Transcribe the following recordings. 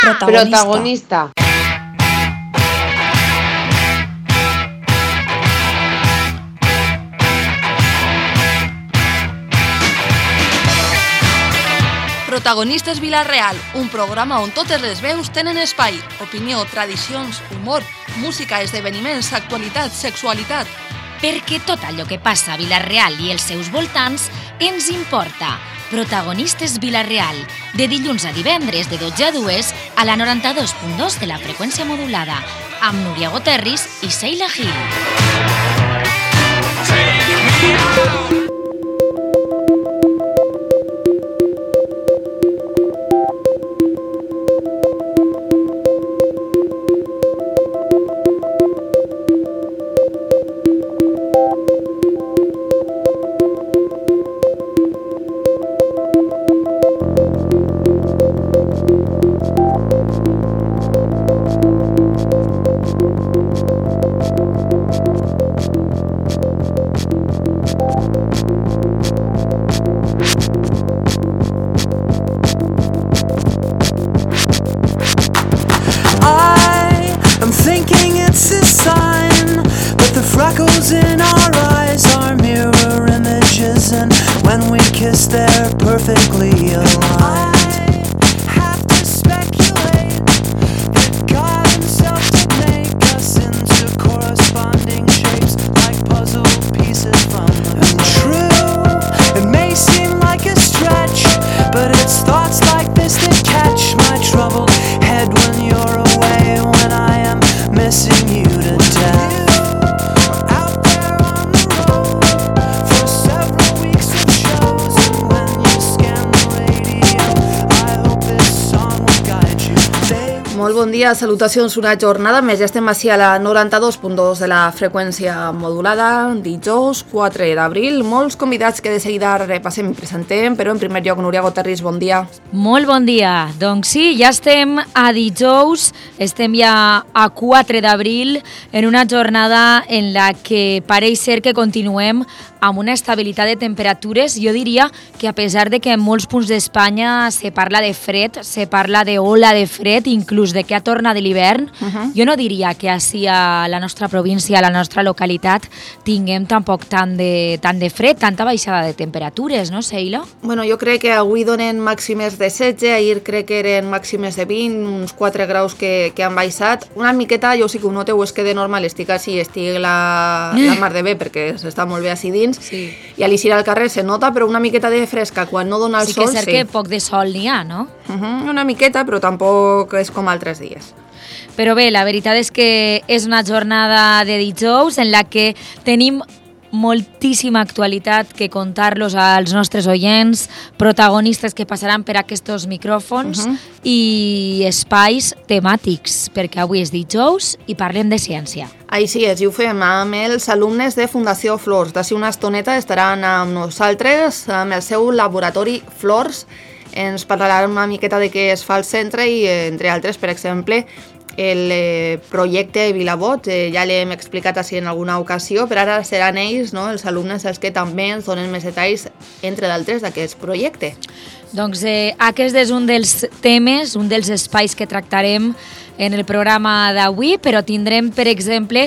Protagonista. Protagonistes Vila-real, un programa on totes les veus tenen espai. Opinió, tradicions, humor, música, esdeveniments, actualitat, sexualitat. Perquè tot allò que passa a Vila-real i els seus voltants ens importa. Protagonistes Vila-real, de dilluns a divendres de 12 a 2 a la 92.2 de la freqüència modulada, amb Núria Goterris i Sheila Gil. Bon dia, salutacions, una jornada més. Ja estem així a la 92.2 de la freqüència modulada, dijous 4 d'abril. Molts convidats que de seguida repassem i presentem, però en primer lloc, Núria Goterris, bon dia. Molt bon dia. Doncs sí, ja estem a dijous, estem ja a 4 d'abril, en una jornada en la que pareix ser que continuem amb una estabilitat de temperatures. Jo diria que a pesar de que en molts punts d'Espanya se parla de fred, se parla d'ola de fred, inclús de que ha tornat de l'hivern, jo no diria que així a la nostra província, a la nostra localitat, tinguem tampoc tant de fred, tanta baixada de temperatures, no, Sheila? Bueno, jo crec que avui donen màximes de 16, ahir crec que eren màximes de 20, uns 4 graus que han baixat. Una miqueta, jo sí que ho noteu, és que de normal estic la mar de bé, perquè s'està molt bé així dins, sí. I a l'eixir al carrer se nota, però una miqueta de fresca quan no dona el sol, sí. Sí que és cert que poc de sol n'hi ha, no? Una miqueta, però tampoc és com altres dies. Però bé, la veritat és que és una jornada de dijous en la que tenim moltíssima actualitat que contar-los als nostres oients, protagonistes que passaran per aquests micròfons i espais temàtics, perquè avui és dijous i parlem de ciència. Així és, i ho fem amb els alumnes de Fundació Flors. D'ací una estoneta estaran amb nosaltres, amb el seu laboratori Flors. Ens parlaran una miqueta de què es fa al centre i, entre altres, per exemple, el projecte Vilabot, ja l'hem explicat així en alguna ocasió, però ara seran ells, no, els alumnes, els que també ens donen més detalls, entre d'altres, d'aquest projecte. Doncs aquest és un dels temes, un dels espais que tractarem en el programa d'avui, però tindrem, per exemple,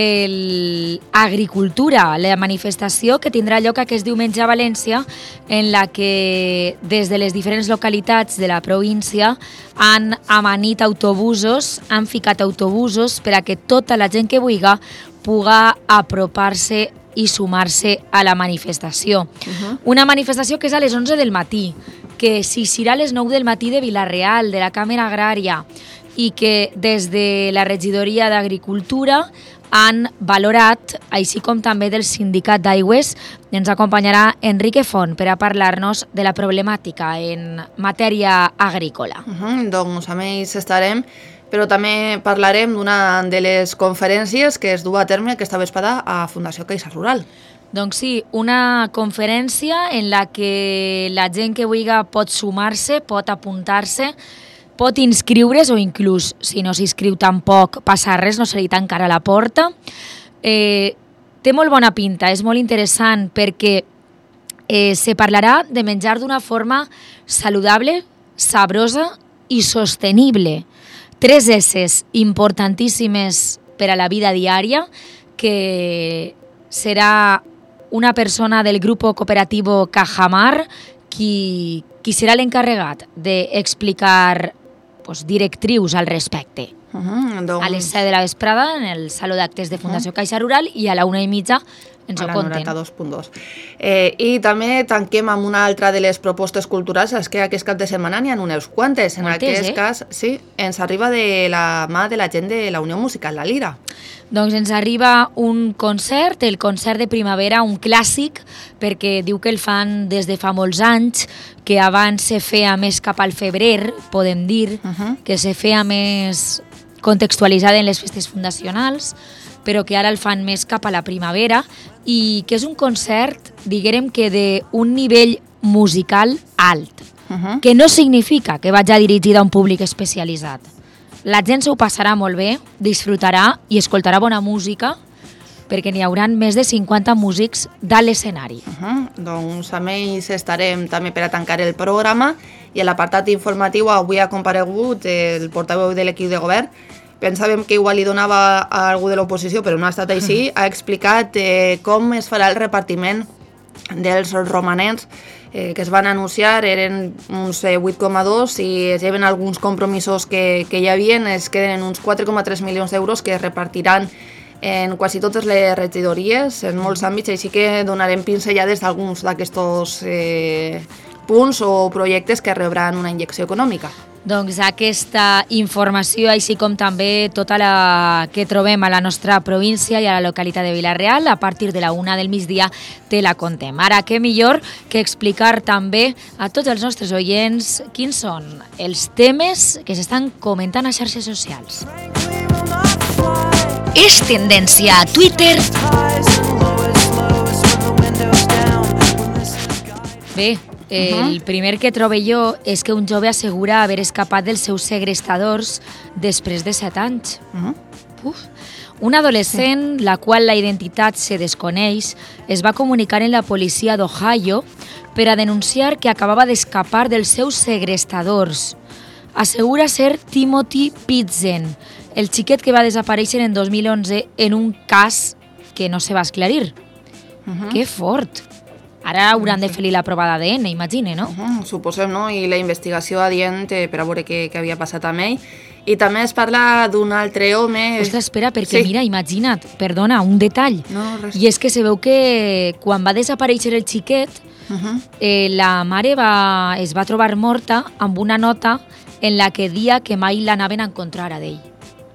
l'agricultura, la manifestació que tindrà lloc aquest diumenge a València, en la que des de les diferents localitats de la província han amanit autobusos, han ficat autobusos per a que tota la gent que vulgui pugui apropar-se i sumar-se a la manifestació. Una manifestació que és a les 11 del matí, que s'iniciarà a les 9 del matí de Vila-real, de la Càmera Agrària, i que des de la regidoria d'Agricultura han valorat, així com també del Sindicat d'Aigües. Ens acompanyarà Enrique Font per a parlar-nos de la problemàtica en matèria agrícola. Doncs amb ells estarem, però també parlarem d'una de les conferències que es du a terme aquesta vesprada a Fundació Caixa Rural. Doncs sí, una conferència en la que la gent que vulgui pot sumar-se, pot apuntar-se, pot inscriure's o inclús, si no s'inscriu tampoc, passar res, no se li tancarà la porta. Té molt bona pinta, és molt interessant perquè se parlarà de menjar d'una forma saludable, sabrosa i sostenible. 3 S's importantíssimes per a la vida diària, que serà una persona del grup cooperatiu Cajamar qui serà l'encarregat d'explicar directrius al respecte. Doncs... A les 7 de la vesprada en el Saló d'Actes de Fundació Caixa Rural i a la 1:30 ens ho conten. A la 92.2. I també tanquem amb una altra de les propostes culturals, és que aquest cap de setmana n'hi ha unes quantes. En aquest cas, sí, ens arriba de la mà de la gent de la Unió Musical, la Lira. Doncs ens arriba un concert, el concert de primavera, un clàssic, perquè diu que el fan des de fa molts anys, que abans se feia més cap al febrer, podem dir, que se feia més contextualitzada en les festes fundacionals, però que ara el fan més cap a la primavera i que és un concert, diguem que d'un nivell musical alt, que no significa que vagi dirigit a un públic especialitzat. La gent s'ho passarà molt bé, disfrutarà i escoltarà bona música, perquè n'hi haurà més de 50 músics de l'escenari. Doncs amb ells estarem també per a tancar el programa i a l'apartat informatiu avui ha comparegut el portaveu de l'equip de govern. Pensàvem que igual li donava a algú de l'oposició, però no ha estat així. Ha explicat com es farà el repartiment dels romanents que es van anunciar, eren uns 8,2 i es lleven alguns compromisos que hi havia, es queden uns 4,3 milions d'euros que es repartiran en quasi totes les regidories, en molts àmbits, així que donarem pinzellades d'alguns d'aquests punts o projectes que rebran una injecció econòmica. Doncs aquesta informació, així com també tota la que trobem a la nostra província i a la localitat de Vila-real, a partir de la 1 del migdia te la contem. Ara, què millor que explicar també a tots els nostres oients quins són els temes que s'estan comentant a xarxes socials. És tendència a Twitter. Bé, el primer que trobe jo és que un jove assegura haver escapat dels seus segrestadors després de 7 anys. Un adolescent, la qual la identitat se desconeix, es va comunicar en la policia d'Ohio per a denunciar que acabava d'escapar dels seus segrestadors. Assegura ser Timothy Pitzen, el xiquet que va desaparèixer en 2011 en un cas que no se va esclarir. Que fort! Ara hauran de fer-li la prova d'ADN, imagine, no? Suposem, no? I la investigació adient per a veure què havia passat amb ell. I també es parla d'un altre home... Ostres, espera, perquè mira, imagina't, perdona, un detall. No, res. I és que se veu que quan va desaparèixer el xiquet, la mare es va trobar morta amb una nota en la que dia que mai l'anaven a encontrar a d'ell.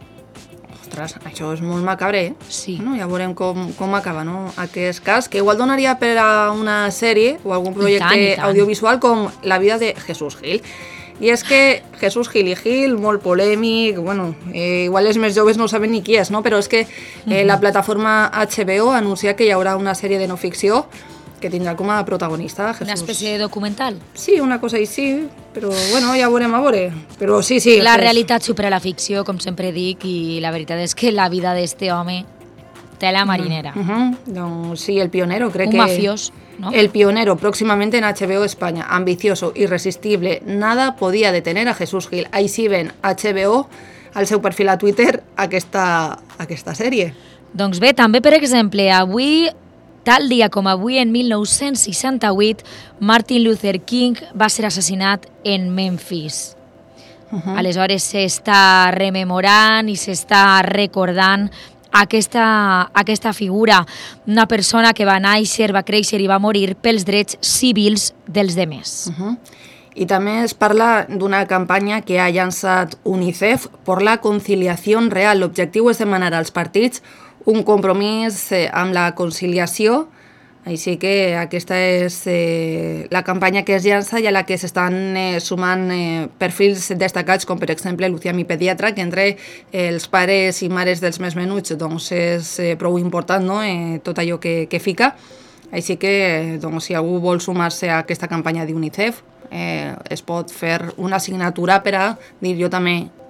Ostres, això és molt macabre, eh? Sí. Bueno, ja veurem com acaba, no? Aquest cas, que igual donaria per a una sèrie o algun projecte audiovisual com La vida de Jesús Gil. I és que Jesús Gil i Gil, molt polèmic, bueno, igual els més joves no saben ni qui és, no? Però és que la plataforma HBO anuncia que hi haurà una sèrie de no ficció que tindrà com a protagonista Jesús. Una espècie de documental? Sí, una cosa així, però bueno, ja veurem a veure. Però sí. La realitat supera la ficció, com sempre dic, i la veritat és que la vida d'este home té la marinera. Doncs sí, el pionero, crec que... Un mafiós, ¿no? El pionero, próximamente en HBO España, ambicioso, irresistible, nada podía detener a Jesús Gil. Així ven HBO al seu perfil a Twitter aquesta sèrie. Doncs bé, també, per exemple, avui... Tal dia com avui, en 1968, Martin Luther King va ser assassinat en Memphis. Aleshores s'està rememorant i s'està recordant aquesta figura, una persona que va néixer, va créixer i va morir pels drets civils dels demés. I també es parla d'una campanya que ha llançat UNICEF per la conciliació real. L'objectiu és demanar als partits un compromís amb la conciliació, així que aquesta és la campanya que es llança i a la que s'estan sumant perfils destacats, com per exemple Lucía, mi pediatra, que entre els pares i mares dels més menuts doncs és prou important, no? Tot allò que fica. Així que doncs, si algú vol sumar-se a aquesta campanya d'UNICEF, es pot fer una assignatura per a dir jo també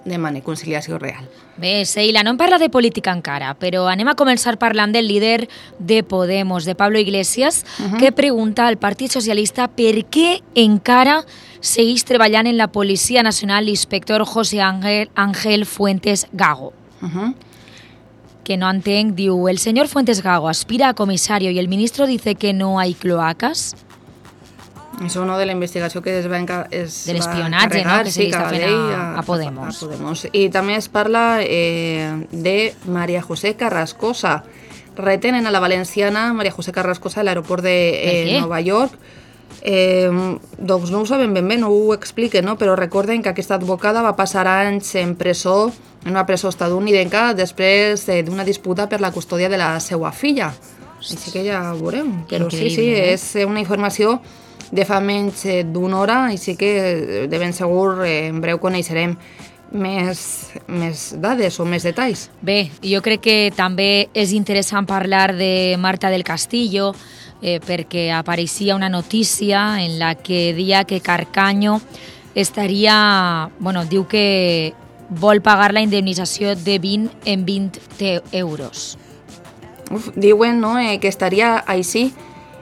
demana conciliació real. Bé, Seila, no em parla de política encara, però anem a començar parlant del líder de Podemos, de Pablo Iglesias, que pregunta al Partit Socialista per què encara segueix treballant en la Policia Nacional l'inspector José Ángel Fuentes Gago. Que no entenc, diu, el señor Fuentes Gago aspira a comisario y el ministro dice que no hay cloacas. Això no de la investigació que es va de l'espionatge, no?, que se li està fent a Podemos. I també es parla de María José Carrascosa. Retenen a la valenciana María José Carrascosa a l'aeroport de Nova York. Doncs no ho saben ben bé, no ho expliquen, no? Però recorden que aquesta advocada va passar anys en presó, en una presó estatunidenca, després d'una disputa per la custòdia de la seva filla. Així que ja ho veurem. Però sí, és una informació de fa menys d'una hora, així que de ben segur en breu coneixerem més dades o més detalls. Bé, jo crec que també és interessant parlar de Marta del Castillo, perquè apareixia una notícia en la que deia que Carcaño estaria, diu que vol pagar la indemnització de 20 en 20 euros. Diuen, no?, que estaria així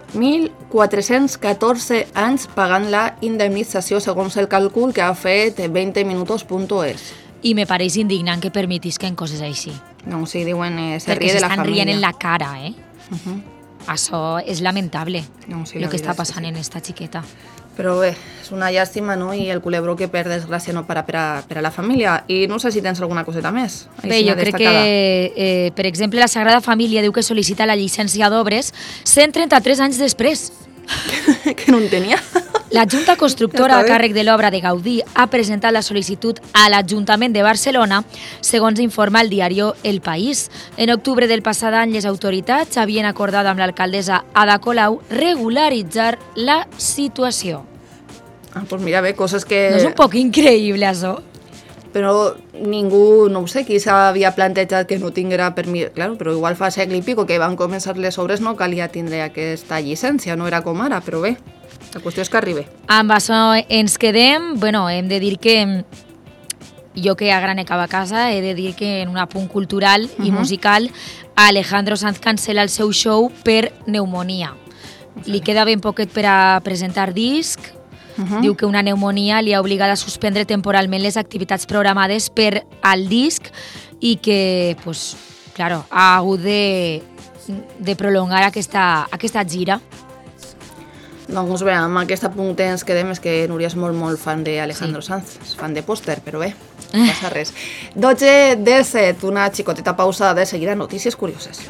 1.414 anys pagant la indemnització segons el càlcul que ha fet 20minutos.es. I me pareix indignant que permetisquen coses així. No, sí, diuen, se ríe de la família. Perquè s'estan rient en la cara, Això és lamentable, el que està passant en esta xiqueta. Però bé, és una llàstima, no?, i el culebró que per desgràcia no para per a la família. I no sé si tens alguna coseta més. Bé, jo crec que, per exemple, la Sagrada Família diu que sol·licita la llicència d'obres 133 anys després. Que no en tenia. La Junta Constructora a càrrec de l'obra de Gaudí ha presentat la sol·licitud a l'Ajuntament de Barcelona, segons informa el diari El País. En octubre del passat any, les autoritats havien acordat amb l'alcaldessa Ada Colau regularitzar la situació. Doncs mira, bé, coses que... No és un poc increïble, això? Però ningú, no ho sé, qui s'havia plantejat que no tinguera permís. Claro, però igual fa segle i pico que van començar les obres no calia tindre aquesta llicència, no era com ara, però bé, la qüestió és que arribi. Amb això ens quedem. Hem de dir que jo que a Granecava a casa he de dir que en un apunt cultural i musical Alejandro Sanz cancela el seu show per pneumonia. Li queda ben poquet per a presentar disc. Diu que una pneumonia li ha obligat a suspendre temporalment les activitats programades per al disc i que, claro, ha hagut de prolongar aquesta gira. Doncs bé, amb aquest apunt ens quedem, és que Núria és molt fan d'Alejandro Sanz, és fan de pòster, però bé, no passa res. 12:17, una xicoteta pausa de seguida, notícies curioses.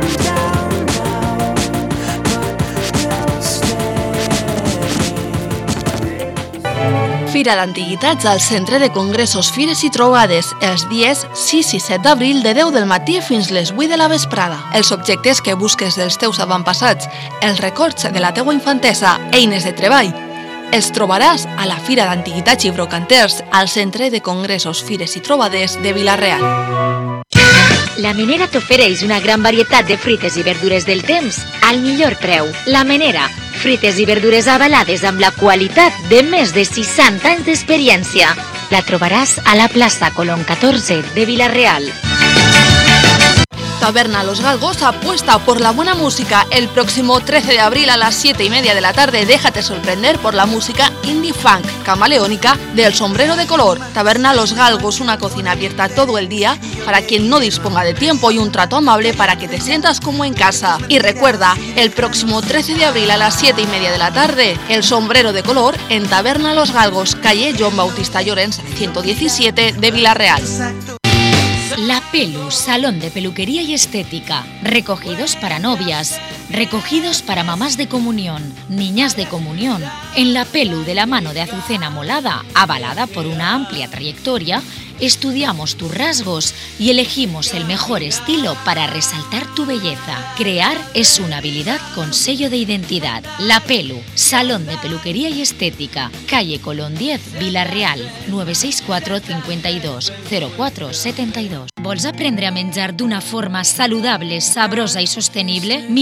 Fira d'Antiguitats al Centre de Congressos, Fires i Trobades, els dies 6 i 7 d'abril de 10 del matí fins les 8 de la vesprada. Els objectes que busques dels teus avantpassats, els records de la teua infantesa, eines de treball, els trobaràs a la Fira d'Antiguitats i Brocanters al Centre de Congressos, Fires i Trobades de Vila-real. La Menera t'ofereix una gran varietat de fruites i verdures del temps al millor preu. La Menera, fruites i verdures avalades amb la qualitat de més de 60 anys d'experiència. La trobaràs a la plaça Colón 14 de Vila-real. Taberna Los Galgos apuesta por la buena música. El próximo 13 de abril a las 7:30 de la tarde déjate sorprender por la música indie funk camaleónica del Sombrero de Color. Taberna Los Galgos, una cocina abierta todo el día para quien no disponga de tiempo y un trato amable para que te sientas como en casa. Y recuerda, el próximo 13 de abril a las 7:30 de la tarde, el Sombrero de Color en Taberna Los Galgos, calle Joan Bautista Llorens, 117 de Vila-real. La Pelu, salón de peluquería y estética. Recogidos para novias, recogidos para mamás de comunión, niñas de comunión. En La Pelu, de la mano de Azucena Molada, avalada por una amplia trayectoria, estudiamos tus rasgos y elegimos el mejor estilo para resaltar tu belleza. Crear es una habilidad con sello de identidad. La Pelu, salón de peluquería y estética, calle Colón 10, Vila-real, 964 52 04 72. Vols aprendre a menjar d'una forma saludable, sabrosa i sostenible? Miguel Ángel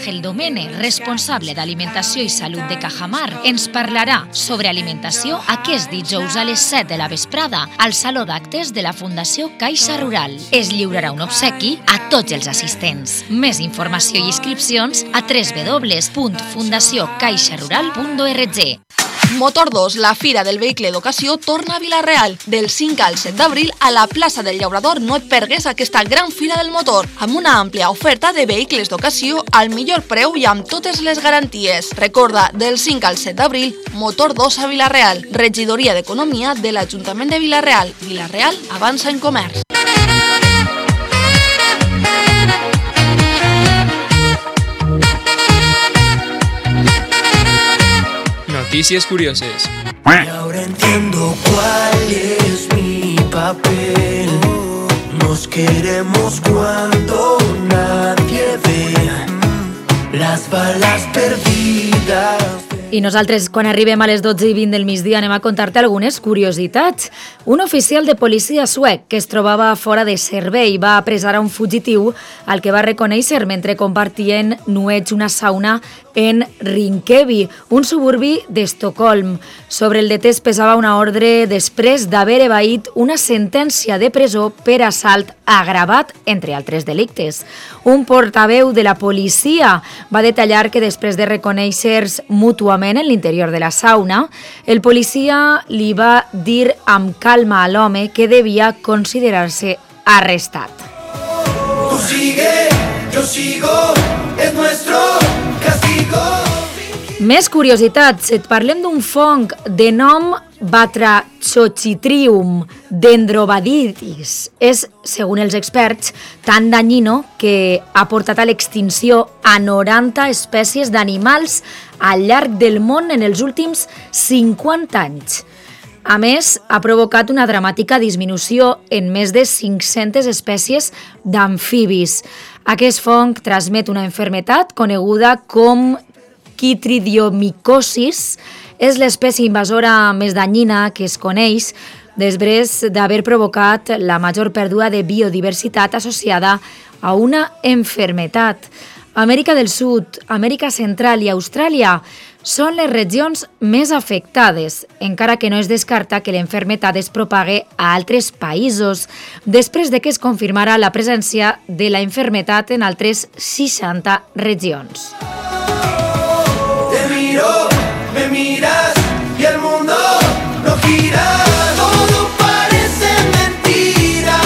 Ángel Domene, responsable d'alimentació i salut de Cajamar, ens parlarà sobre alimentació aquest dijous a les 7 de la vesprada al Saló d'Actes de la Fundació Caixa Rural. Es lliurarà un obsequi a tots els assistents. Més informació i inscripcions a www.fundaciocaixarural.org. Motor 2, la Fira del Vehicle d'Ocasió, torna a Vila-real. Del 5 al 7 d'abril a la plaça del Llaurador no et pergues aquesta gran fira del motor, amb una àmplia oferta de vehicles d'ocasió al millor preu i amb totes les garanties. Recorda, del 5 al 7 d'abril, Motor 2 a Vila-real, Regidoria d'Economia de l'Ajuntament de Vila-real. Vila-real avança en comerç. Noticias curiosas. Y ahora entiendo cuál es mi papel. Nos queremos cuando nadie ve las balas perdidas. I nosaltres, quan arribem a les 12:20 del migdia, anem a contar-te algunes curiositats. Un oficial de policia suec que es trobava fora de servei va apressar a un fugitiu al que va reconèixer mentre compartien nuets una sauna en Rinkeby, un suburbi d'Estocolm. Sobre el detès pesava una ordre després d'haver evaït una sentència de presó per assalt agravat, entre altres delictes. Un portaveu de la policia va detallar que després de reconèixer-se mútuament en l'interior de la sauna, el policia li va dir amb calma a l'home que devia considerar-se arrestat. Tú sigue, yo sigo, es nuestro castigo. Més curiositats, et parlem d'un fong de nom Batrachochitrium dendrobaditis. És, segons els experts, tan dañino que ha portat a l'extinció a 90 espècies d'animals al llarg del món en els últims 50 anys. A més, ha provocat una dramàtica disminució en més de 500 espècies d'amfibis. Aquest fong transmet una malaltia coneguda com quitridiomicosis. És l'espècie invasora més dañina que es coneix després d'haver provocat la major pèrdua de biodiversitat associada a una malaltia. Amèrica del Sud, Amèrica Central i Austràlia són les regions més afectades, encara que no es descarta que la malaltia es propague a altres països, després de que es confirmara la presència de la malaltia en altres 60 regions. Te miro, me miras y el mundo no gira. Todo parece mentira.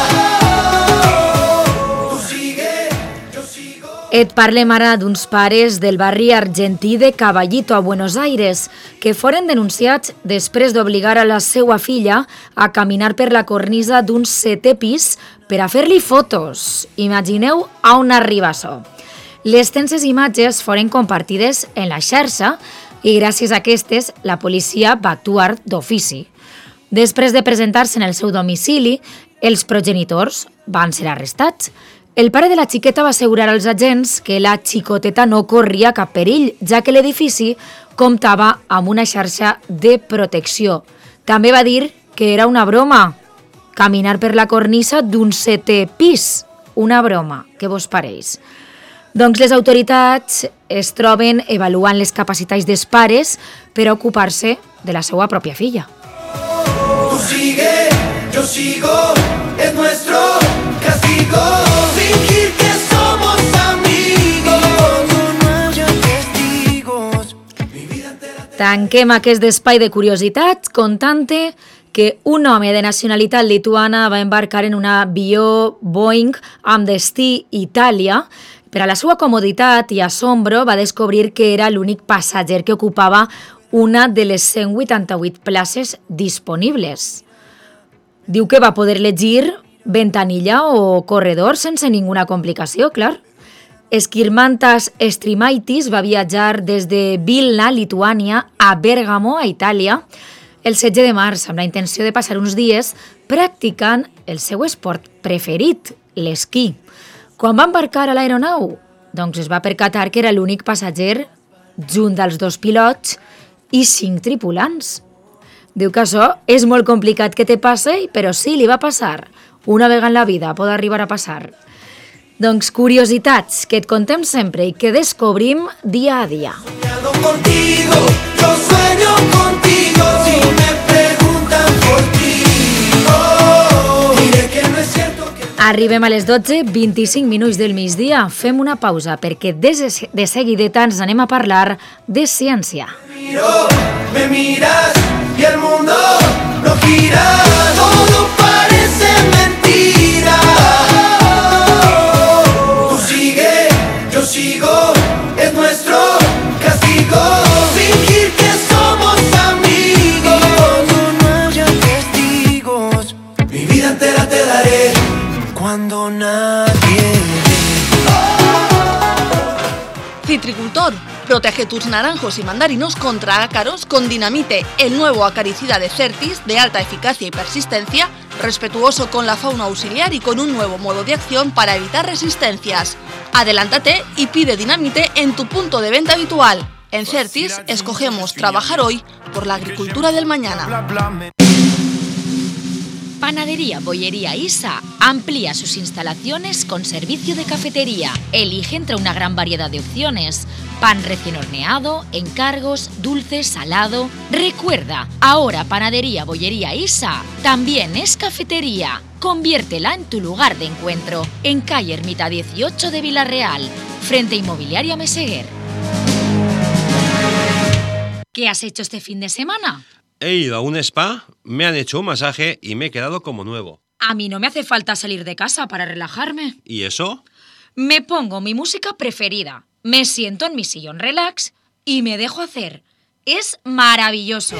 Tú sigue, yo sigo. Et parlem ara d'uns pares del barri argentí de Caballito, a Buenos Aires, que foren denunciats després d'obligar a la seva filla a caminar per la cornisa d'un 7è pis per a fer-li fotos. Imagineu a on arriba això. Les tenses imatges foren compartides en la xarxa i gràcies a aquestes la policia va actuar d'ofici. Després de presentar-se en el seu domicili, els progenitors van ser arrestats. El pare de la xiqueta va assegurar als agents que la xicoteta no corria cap perill, ja que l'edifici comptava amb una xarxa de protecció. També va dir que era una broma caminar per la cornisa d'un 7è pis. Una broma, què vos pareix? Doncs les autoritats es troben avaluant les capacitats dels pares per ocupar-se de la seva pròpia filla. Tú sigue, yo sigo, es nuestro castigo. Fingir que somos amigos, no hay testigos. Tanquem aquest espai de curiositats contant-te que un home de nacionalitat lituana va embarcar en un avió Boeing amb destí Itàlia. Per a la seva comoditat i assombro va descobrir que era l'únic passatger que ocupava una de les 188 places disponibles. Diu que va poder llegir ventanilla o corredor sense ninguna complicació, clar. Skirmantas Strimaitis va viatjar des de Vilna, Lituània, a Bèrgamo, a Itàlia, el 16 de març, amb la intenció de passar uns dies practicant el seu esport preferit, l'esquí. Quan va embarcar a l'aeronau, doncs es va percatar que era l'únic passatger junt als 2 pilots i 5 tripulants. Diu que això és molt complicat que te passe, però sí, li va passar. Una vegada en la vida pot arribar a passar. Doncs curiositats que et contem sempre i que descobrim dia a dia. Soñando contigo, yo sueño contigo. Si me preguntan por ti, diré que no es cierto que... Arribem a les 12, 25 minuts del migdia. Fem una pausa perquè de seguideta ens anem a parlar de ciència. Me miras y el mundo no gira. Todo parece mentira. Tú sigue, yo sigo, es nuestro castigo. Fingir que somos amigos. No haya testigos. Mi vida entera te daré cuando nadie ve. Citricultor, protege tus naranjos y mandarinos contra ácaros con Dinamite, el nuevo acaricida de Certis de alta eficacia y persistencia, respetuoso con la fauna auxiliar y con un nuevo modo de acción para evitar resistencias. Adelántate y pide Dinamite en tu punto de venta habitual. En Certis escogemos trabajar hoy por la agricultura del mañana. Panadería Bollería Isa amplía sus instalaciones con servicio de cafetería. Elige entre una gran variedad de opciones. Pan recién horneado, encargos, dulce, salado. Recuerda, ahora Panadería Bollería Isa también es cafetería. Conviértela en tu lugar de encuentro. En calle Ermita 18 de Villarreal, frente a Inmobiliaria Meseguer. ¿Qué has hecho este fin de semana? He ido a un spa, me han hecho un masaje y me he quedado como nuevo. A mí no me hace falta salir de casa para relajarme. ¿Y eso? Me pongo mi música preferida, me siento en mi sillón relax y me dejo hacer. Es maravilloso.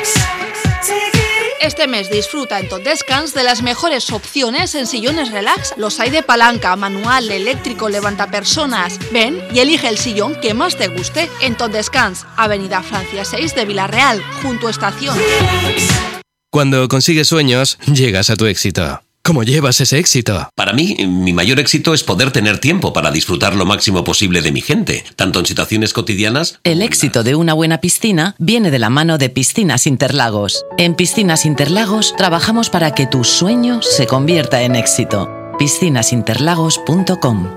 Este mes disfruta en Tot Descans de las mejores opciones en sillones relax. Los hay de palanca, manual, eléctrico, levantapersonas. Ven y elige el sillón que más te guste en Tot Descans, Avenida Francia 6 de Villarreal, junto a Estación. Cuando consigues sueños, llegas a tu éxito. ¿Cómo llevas ese éxito? Para mí, mi mayor éxito es poder tener tiempo para disfrutar lo máximo posible de mi gente, tanto en situaciones cotidianas... El éxito de una buena piscina viene de la mano de Piscinas Interlagos. En Piscinas Interlagos trabajamos para que tu sueño se convierta en éxito. piscinasinterlagos.com.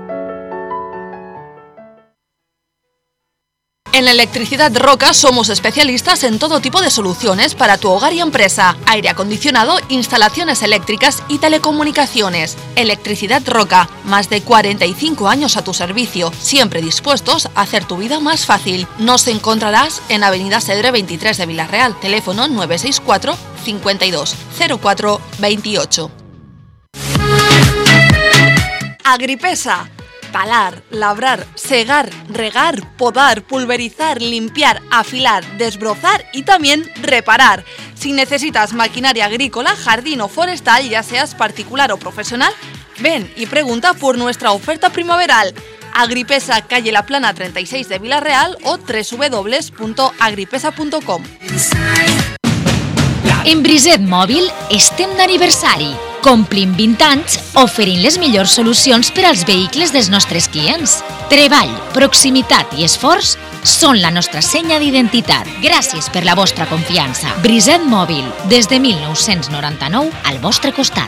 En Electricidad Roca somos especialistas en todo tipo de soluciones para tu hogar y empresa. Aire acondicionado, instalaciones eléctricas y telecomunicaciones. Electricidad Roca, más de 45 años a tu servicio, siempre dispuestos a hacer tu vida más fácil. Nos encontrarás en Avenida Segre 23 de Villarreal, teléfono 964 52 04 28. Agripesa. Talar, labrar, segar, regar, podar, pulverizar, limpiar, afilar, desbrozar y también reparar. Si necesitas maquinaria agrícola, jardín o forestal, ya seas particular o profesional, ven y pregunta por nuestra oferta primaveral. Agripesa, calle La Plana 36 de Villarreal o www.agripesa.com. En Briset Mòbil estem d'aniversari. Complim 20 anys oferint les millors solucions per als vehicles dels nostres clients. Treball, proximitat i esforç són la nostra senya d'identitat. Gràcies per la vostra confiança. Briset Mòbil, des de 1999 al vostre costat.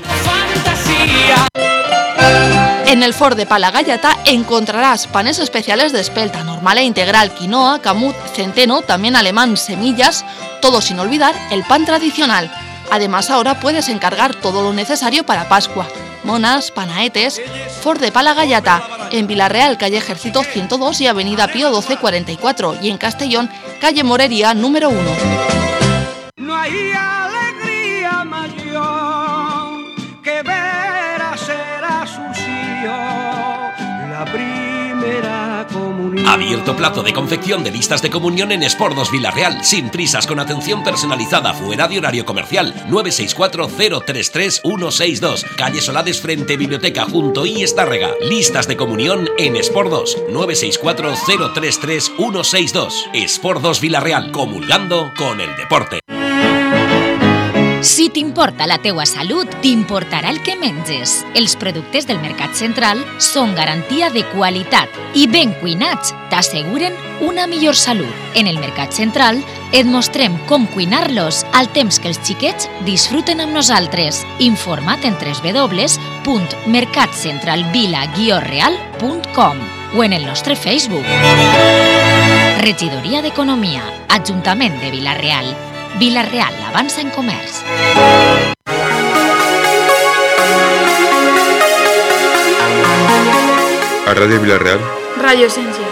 En el Ford de Palagallata encontrarás panes especiales de espelta, normal e integral, quinoa, camut, centeno, también alemán, semillas, todo sin olvidar el pan tradicional. Además, ahora puedes encargar todo lo necesario para Pascua. Monas, panaetes. Ford de Palagallata, en Villarreal, calle Ejército 102 y avenida Pío 1244, y en Castellón, calle Morería número 1. No hay alegría mayor que ver hacer a sus hijos la primera comunión. Abierto plazo de confección de listas de comunión en Espordos Villarreal, sin prisas, con atención personalizada, fuera de horario comercial. 964-033-162, calle Solades frente Biblioteca junto y Estárrega. Listas de comunión en Espordos. 964-033-162. Espordos Villarreal, comulgando con el deporte. Si t'importa la teua salut, t'importarà el que menges. Els productes del Mercat Central són garantia de qualitat i ben cuinats t'asseguren una millor salut. En el Mercat Central et mostrem com cuinar-los al temps que els xiquets disfruten amb nosaltres. Informa't en www.mercatcentralvila-real.com o en el nostre Facebook. Regidoria d'Economia, Ajuntament de Vila-real. Vila-real avança en comerç. A Ràdio Vila-real. Radio Essència.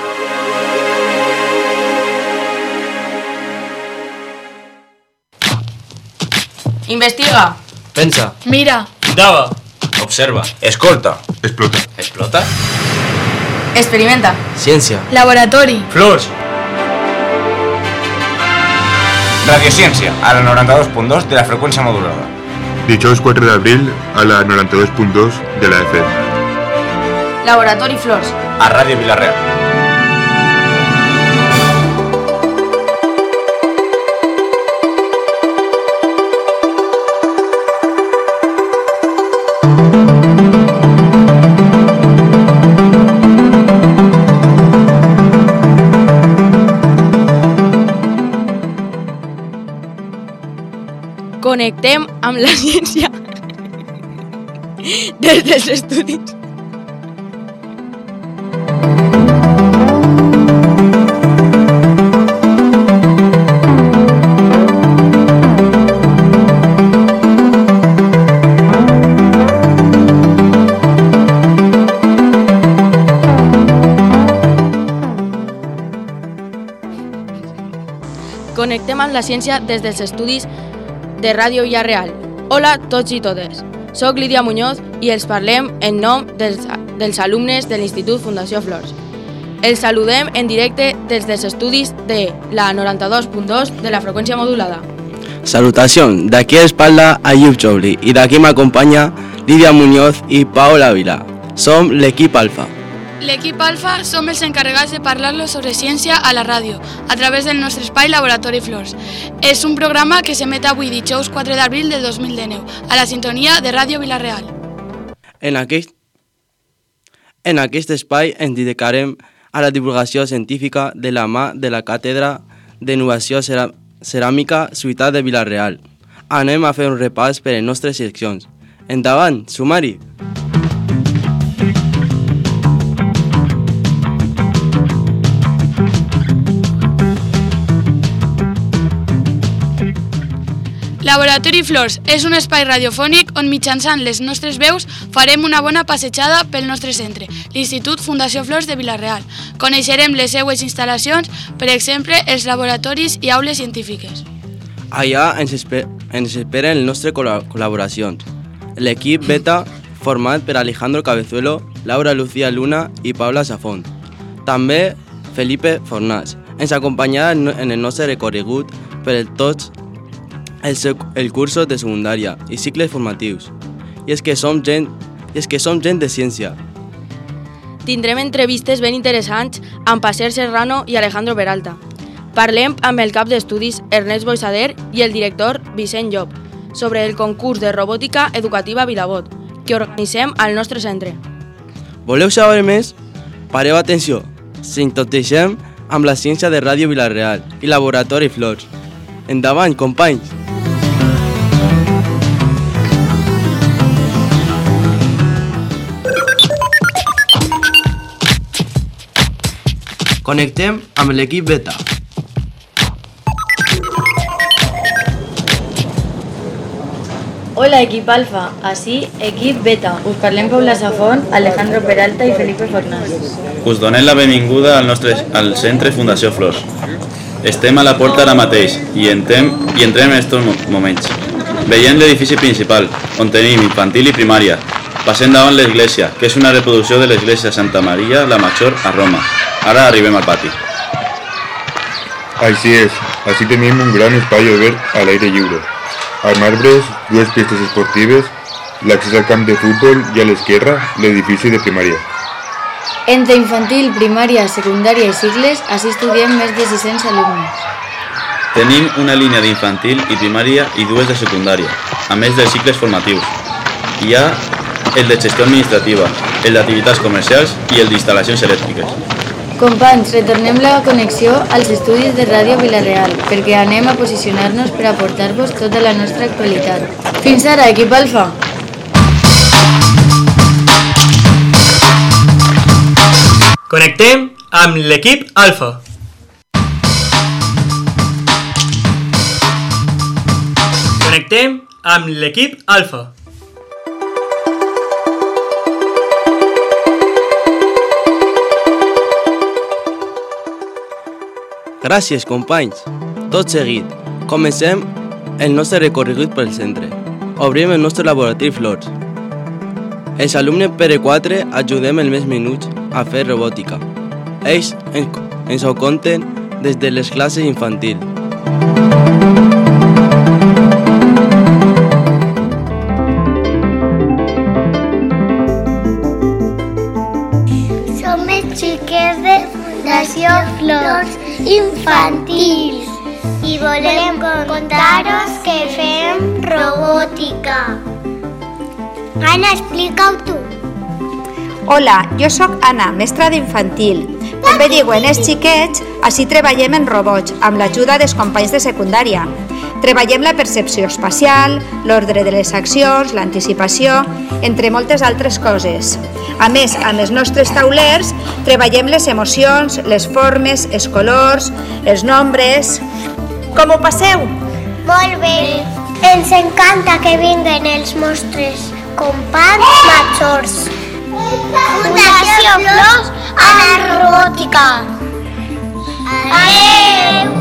Investiga. Pensa. Mira. Indaga. Observa. Escolta. Explota. Explota. Experimenta. Ciència. Laboratori. Flors. Radiociència, a la 92.2 de la freqüència modulada. Dijous 4 d'abril a la 92.2 de la FM. Laboratori Flors. A Ràdio Vila-real. Connectem amb la ciència des dels estudis. Connectem amb la ciència des dels estudis de Ràdio Vila-real. Hola tots i totes. Soc Lídia Muñoz i els parlem en nom dels alumnes de l'Institut Fundació Flors. Els saludem en directe des dels estudis de la 92.2 de la freqüència modulada. Salutación, de aquí els parla Ayub Chobli y de aquí me acompaña Lidia Muñoz y Paola Vila. Som l'equip Alfa. L'equip Alfa som els encarregats de parlar-los sobre ciència a la ràdio, a través del nostre espai Laboratori Flors. És un programa que s'emet avui dijous 4 d'abril de 2019, a la sintonia de Ràdio Vila-real. En aquest espai ens dedicarem a la divulgació científica de la mà de la Càtedra d'Innovació Ceràmica Ciutat de Vila-real. Anem a fer un repàs per les nostres seccions. Endavant, sumari! Laboratori Flors és un espai radiofònic on mitjançant les nostres veus farem una bona passejada pel nostre centre, l'Institut Fundació Flors de Vila-real. Coneixerem les seues instal·lacions, per exemple, els laboratoris i aules científiques. Allà ens esperen les nostres col·laboracions. L'equip Beta, format per Alejandro Cabezuelo, Laura Lucía Luna i Paula Safont. També Felipe Fornàs ens acompanyarà en el nostre recorregut per tots el cursos de secundària i cicles formatius. I és que som gent de ciència. Tindrem entrevistes ben interessants amb Passer Serrano i Alejandro Peralta. Parlem amb el cap d'estudis Ernest Boixader i el director Vicent Llop sobre el concurs de robòtica educativa Vilabot que organitzem al nostre centre. Voleu saber més? Pareu atenció. Sintonitzem amb la ciència de Ràdio Vila-real i Laboratori Flors. Endavant, companys! Connectem amb l'equip Beta. Hola, equip Alfa. Així, equip Beta. Us parlem Paula Safont, Alejandro Peralta i Felipe Fornàs. Us donem la benvinguda al centre Fundació Flors. Estem a la porta ara mateix i entrem en aquests moments. Veiem l'edifici principal, on tenim infantil i primària. Passem davant l'església, que és una reproducció de l'església Santa Maria la Major a Roma. Ara arribem al pati. Així és, així tenim un gran espai obert a l'aire lliure. Amb arbres, dues pistes esportives, l'accés al camp de futbol i a l'esquerra l'edifici de primària. Entre infantil, primària, secundària i cicles, així estudiem més de 600 alumnes. Tenim una línia d'infantil i primària i dues de secundària, a més dels cicles formatius. Hi ha el de gestió administrativa, el d'activitats comercials i el d'instal·lacions elèctriques. Companys, retornem la connexió als estudis de Ràdio Vila-real, perquè anem a posicionar-nos per aportar-vos tota la nostra actualitat. Fins ara, equip Alfa! Connectem amb l'equip Alfa. Connectem amb l'equip Alfa. Gràcies, companys. Tot seguit, comencem el nostre recorregut pel centre. Obrim el nostre laboratori Flors. Els alumnes PR4 ajudem els més minuts a fer robòtica. Ells ens ho conten des de les classes infantils. Som els xiquets de Fundació Flors Infantils i volem contar-vos que fem robòtica. Anna, explica-ho tu. Hola, jo sóc Anna, mestra d'infantil. Com bé diuen els xiquets, així treballem en robots, amb l'ajuda dels companys de secundària. Treballem la percepció espacial, l'ordre de les accions, l'anticipació, entre moltes altres coses. A més, amb els nostres taulers, treballem les emocions, les formes, els colors, els nombres... Com ho passeu? Molt bé. Ens encanta que vinguen els nostres companys majors. Fundació Flors a la robòtica. Adéu!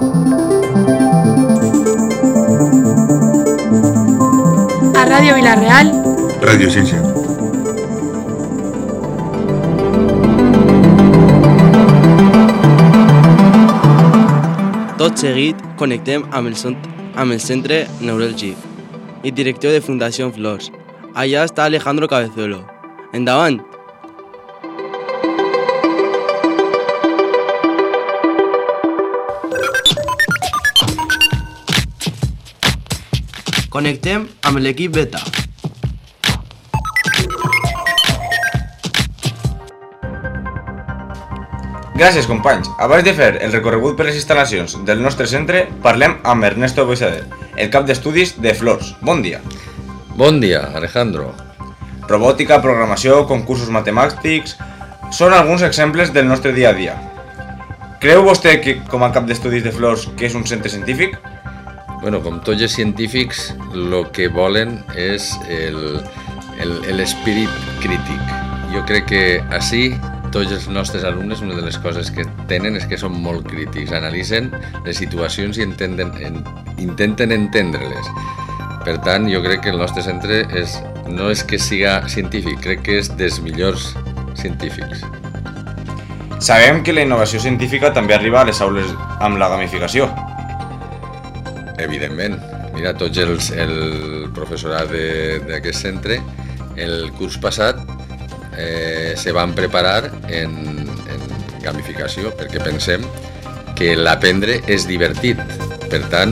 A Ràdio Vila-real. Radio Ciència. Tot seguit, connectem amb el centre neuràlgic i director de Fundació Flors. Allà està Alejandro Cabezuelo. Endavant! Connectem amb l'equip Beta. Gràcies, companys. Abans de fer el recorregut per les instal·lacions del nostre centre, parlem amb Ernesto Boixader, el cap d'estudis de Flors. Bon dia. Bon dia, Alejandro. Robòtica, programació, concursos matemàtics... Són alguns exemples del nostre dia a dia. Creu vostè que, com a cap d'estudis de Flors, que és un centre científic? Bueno, com tots els científics, el que volen és l'espírit crític. Jo crec que així tots els nostres alumnes, una de les coses que tenen és que són molt crítics, analitzen les situacions i intenten entendre-les. Per tant, jo crec que el nostre centre no és que siga científic, crec que és dels millors científics. Sabem que la innovació científica també arriba a les aules amb la gamificació. Evidentment. Mira, tots el professorat d'aquest centre, el curs passat, se van preparar en gamificació, perquè pensem que l'aprendre és divertit. Per tant,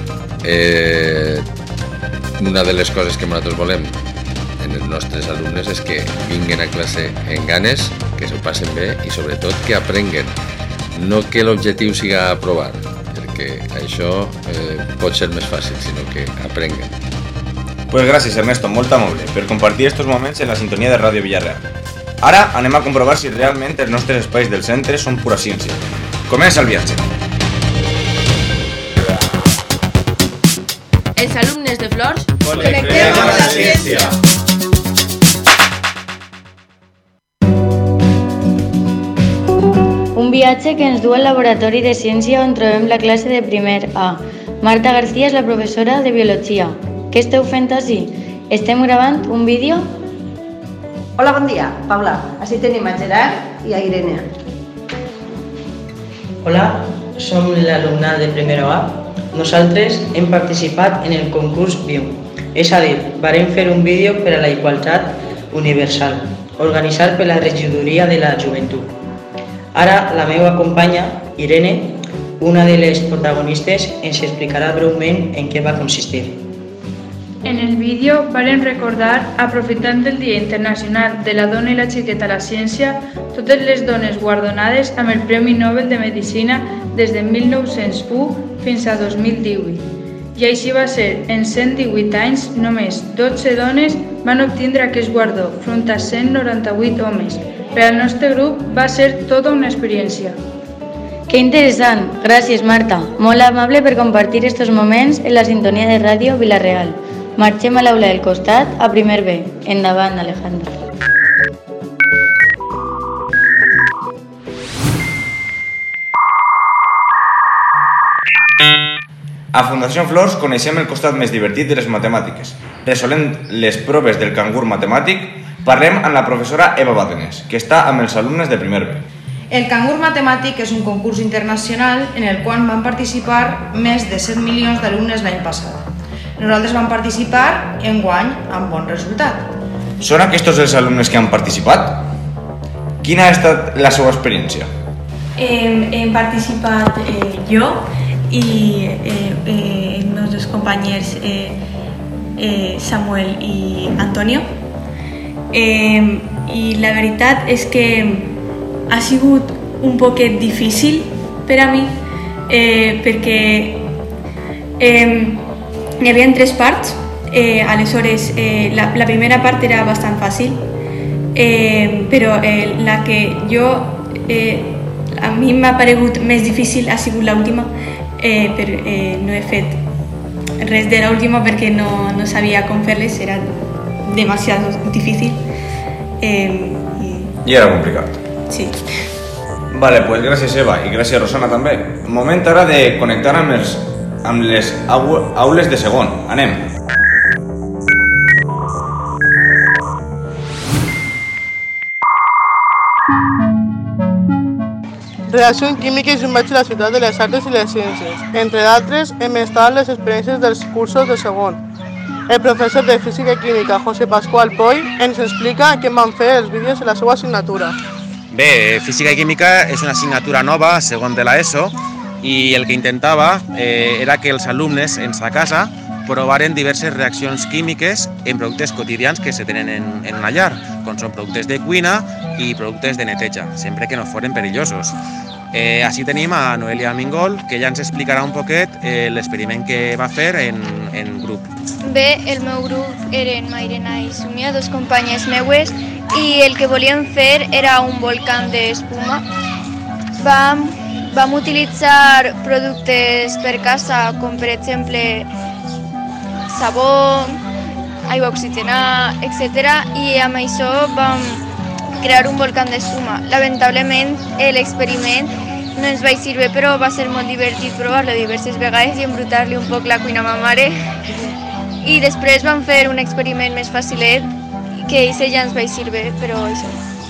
una de les coses que nosaltres volem en els nostres alumnes és que vinguin a classe en ganes, que s'ho passen bé i sobretot que aprenguen. No que l'objectiu siga aprovar, perquè això pot ser més fàcil, sinó que aprenguen. Pues gràcies, Ernesto, molt amable, per compartir estos moments en la sintonia de Ràdio Vila-real. Ara anem a comprovar si realment els nostres espais del centre són pura ciència. Comença el viatge. Els alumnes de Flors connectem amb la ciència. Un viatge que ens du al laboratori de ciència on trobem la classe de primer A. Marta García és la professora de biologia. Què esteu fent ací? Estem gravant un vídeo? Hola, bon dia, Paula. Així tenim a Gerard i a Irene. Hola, som l'alumnat de primer A. Nosaltres hem participat en el concurs Viu. És a dir, varem fer un vídeo per a la igualtat universal, organitzat per la regidoria de la joventut. Ara la meva companya, Irene, Una de les protagonistes ens explicarà breument en què va consistir. En el vídeo varen recordar, aprofitant el Dia Internacional de la Dona i la Xiqueta a la Ciència, totes les dones guardonades amb el Premi Nobel de Medicina des de 1901 fins a 2018. I així va ser, en 118 anys, només 12 dones van obtindre aquest guardó, front a 198 homes. Per al nostre grup va ser tota una experiència. Que interessant! Gràcies, Marta. Molt amable per compartir estos moments en la sintonia de Ràdio Vila-real. Marxem a l'aula del costat, a primer B. Endavant, Alejandro. A Fundació Flors coneixem el costat més divertit de les matemàtiques. Resolent les proves del cangur matemàtic, parlem amb la professora Eva Bàtenes, que està amb els alumnes de primer B. El cangur matemàtic és un concurs internacional en el qual van participar més de 7 milions d'alumnes l'any passat. Nosaltres vam participar enguany amb bon resultat. Són aquests els alumnes que han participat? Quina ha estat la seva experiència? Hem participat jo i els meus companys Samuel i Antonio. I la veritat és que ha sigut un poquet difícil per a mi perquè n'hi havia 3 parts, aleshores la primera part era bastant fàcil, però la que a mi m'ha paregut més difícil ha sigut l'última, però no he fet res de l'última perquè no sabia com fer-les, era demasiado difícil. I era complicat. Sí. Vale, pues gràcies Eva i gràcies Rosana també. Moment ara de connectar amb les aules de segon. Anem. Reaccions químiques i un viatge a la ciutat de les arts i les ciències. Entre d'altres, hem estat les experiències dels cursos de segon. El professor de Física i Química, José Pascual Poy, ens explica què van fer els vídeos en la seva assignatura. Bé, Física i Química és una assignatura nova, segon de l'ESO, i el que intentava era que els alumnes en sa casa provaren diverses reaccions químiques en productes quotidians que se tenen en una llar, com són productes de cuina i productes de neteja, sempre que no foren perillosos. Així tenim a Noelia Mingol, que ja ens explicarà un poquet l'experiment que va fer en grup. Bé, el meu grup eren Mairena i Sumia, dos companyes meues, i el que volíem fer era un volcán d'espuma. Vam utilitzar productes per casa, com per exemple sabó, aigua oxigenada, etc. I amb això vam crear un volcán d'espuma. Lamentablement, l'experiment no ens va servir, però va ser molt divertit provar-lo diverses vegades i embrutar-li un poc la cuina a ma mare. I després vam fer un experiment més facilet, que això ja ens va servir, però això.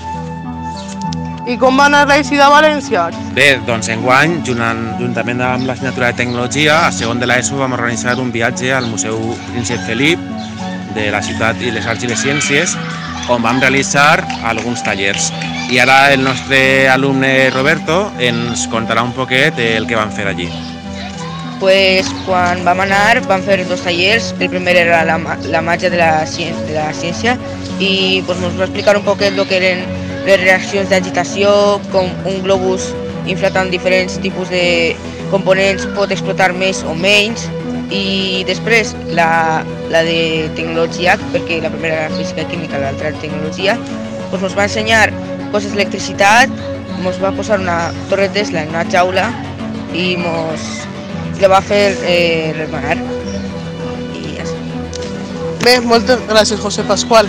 I com va anar l'ESI de València? Bé, doncs enguany, juntament amb l'assignatura de Tecnologia, a segon de l'ESO vam organitzar un viatge al Museu Príncep Felip de la ciutat i les arts i les ciències, on vam realitzar alguns tallers. I ara el nostre alumne Roberto ens contarà un poquet el que vam fer allí. Pues quan vam anar vam fer 2 tallers. El primer era la màgia de la ciència i pues, ens va explicar un poquet el que eren les reaccions d'agitació, com un globus inflat amb diferents tipus de components pot explotar més o menys. I després la de tecnologia, perquè la primera era física i química, l'altra era tecnologia, doncs ens va ensenyar coses d'electricitat, ens va posar una torre Tesla en una jaula i la va fer remenar. I ja està. Bé, moltes gràcies, José Pascual.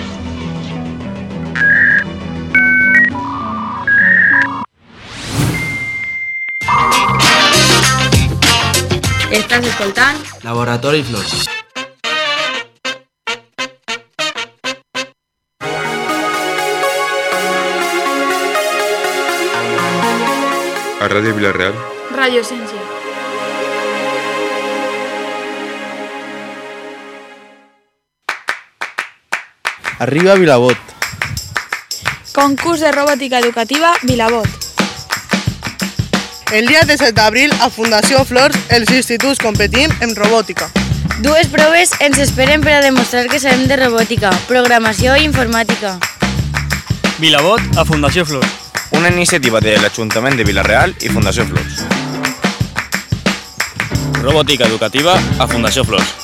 Estàs escoltant Laboratori Flors. A Ràdio Vila-real. Ràdio Ciència. Arriba Vilabot. Concurs de robòtica educativa Vilabot. El dia 17 d'abril a Fundació Flors els instituts competim en robòtica. Dues proves ens esperen per a demostrar que sabem de robòtica, programació i informàtica. Vilabot a Fundació Flors. Una iniciativa de l'Ajuntament de Vila-real i Fundació Flors. Robòtica educativa a Fundació Flors.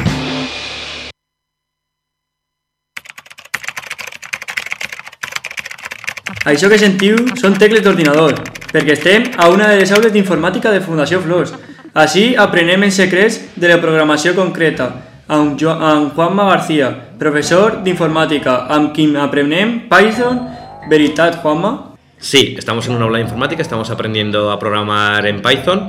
Això que sentiu són tecles d'ordinador, perquè estem a una de les aules d'informàtica de Fundació Flors. Així aprenem en secrets de la programació concreta, amb Juanma García, profesor d'informàtica, amb qui aprenem Python. ¿Veritat, Juanma? Sí, estamos en una aula de informática, estamos aprendiendo a programar en Python.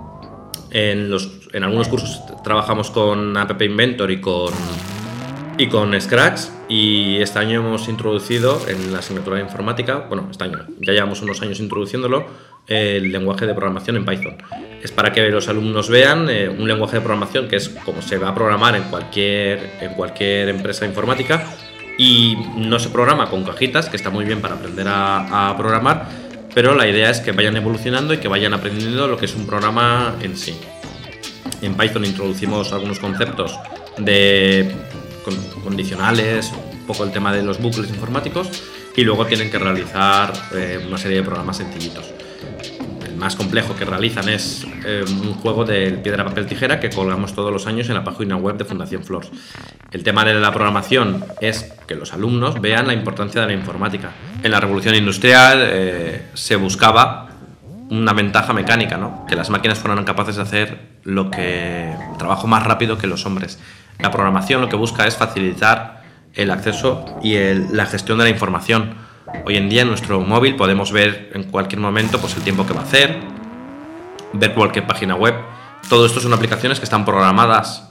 En algunos cursos trabajamos con App Inventor y con Scratch, y este año hemos introducido en la asignatura de informática, bueno, este año, ya llevamos unos años introduciéndolo, el lenguaje de programación en Python. Es para que los alumnos vean un lenguaje de programación que es como se va a programar en cualquier empresa informática, y no se programa con cajitas, que está muy bien para aprender a programar, pero la idea es que vayan evolucionando y que vayan aprendiendo lo que es un programa en sí. En Python introducimos algunos conceptos de condicionales, un poco el tema de los bucles informáticos, y luego tienen que realizar una serie de programas sencillitos. El más complejo que realizan es un juego de piedra, papel, tijera que colgamos todos los años en la página web de Fundación Flors. El tema de la programación es que los alumnos vean la importancia de la informática. En la revolución industrial se buscaba una ventaja mecánica, ¿no? Que las máquinas fueran capaces de hacer el trabajo más rápido que los hombres. La programación lo que busca es facilitar el acceso y la gestión de la información. Hoy en día en nuestro móvil podemos ver en cualquier momento pues, el tiempo que va a hacer, ver cualquier página web. Todo esto son aplicaciones que están programadas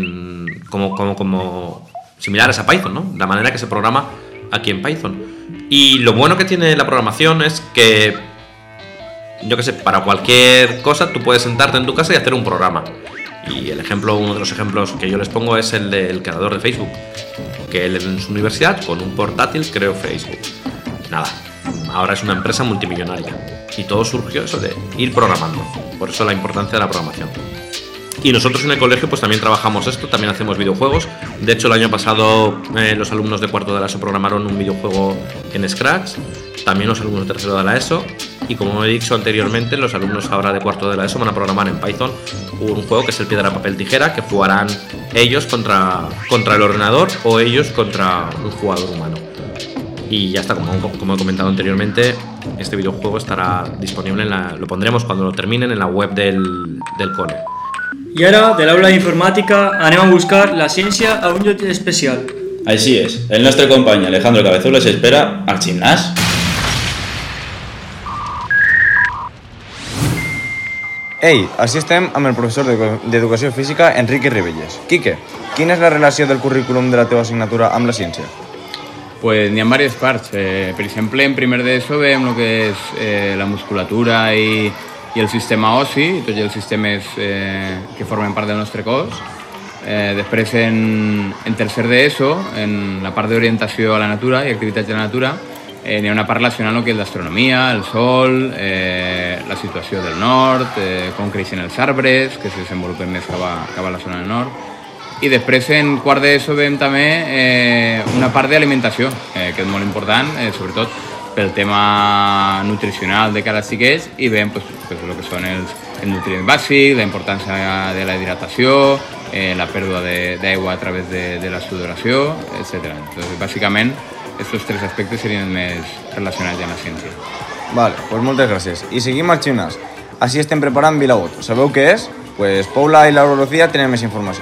como similares a Python, ¿no? La manera que se programa aquí en Python. Y lo bueno que tiene la programación es que, yo qué sé, para cualquier cosa tú puedes sentarte en tu casa y hacer un programa. Y uno de los ejemplos que yo les pongo es el del creador de Facebook, que él en su universidad con un portátil creó Facebook. Nada, ahora es una empresa multimillonaria y todo surgió eso de ir programando, por eso la importancia de la programación. Y nosotros en el colegio pues también trabajamos esto, también hacemos videojuegos. De hecho el año pasado los alumnos de cuarto de la ESO programaron un videojuego en Scratch, también los alumnos de tercero de la ESO, y como he dicho anteriormente, los alumnos ahora de cuarto de la ESO van a programar en Python un juego que es el piedra, papel, tijera, que jugarán ellos contra el ordenador o ellos contra un jugador humano. Y ya está, como he comentado anteriormente, este videojuego estará disponible, lo pondremos cuando lo terminen en la web del cole. I ara, de l'aula d'informàtica, anem a buscar la ciència a un lloc especial. Així és, el nostre company Alejandro Cabezuelo s'espera al gimnàs. Ei, així estem amb el professor d'Educació Física, Enrique Ribelles. Quique, quina és la relació del currículum de la teva assignatura amb la ciència? Pues n'hi ha diverses parts. Per exemple, en primer d'ESO veiem el que és la musculatura i el sistema ossi, tots els sistemes que formen part del nostre cos. Després, en tercer d'ESO, en la part d'orientació a la natura i activitats de la natura, n'hi ha una part relacionant el que és l'astronomia, el sol, la situació del nord, com creixen els arbres, que se desenvolupen més cap a la zona del nord. I després, en quart d'ESO, veiem també una part d'alimentació, que és molt important, sobretot pel tema nutricional de cada xiquets, i veiem el que són els nutrients bàsics, la importància de la hidratació, la pèrdua d'aigua a través de la sudoració, etc. Entonces, bàsicament, aquests tres aspectes serien més relacionats amb la ciència. Vale, pues moltes gràcies. I seguim al gimnàs. Així estem preparant Vilabot. Sabeu què és? Pues Paula i Laura Lucía tenen més informació.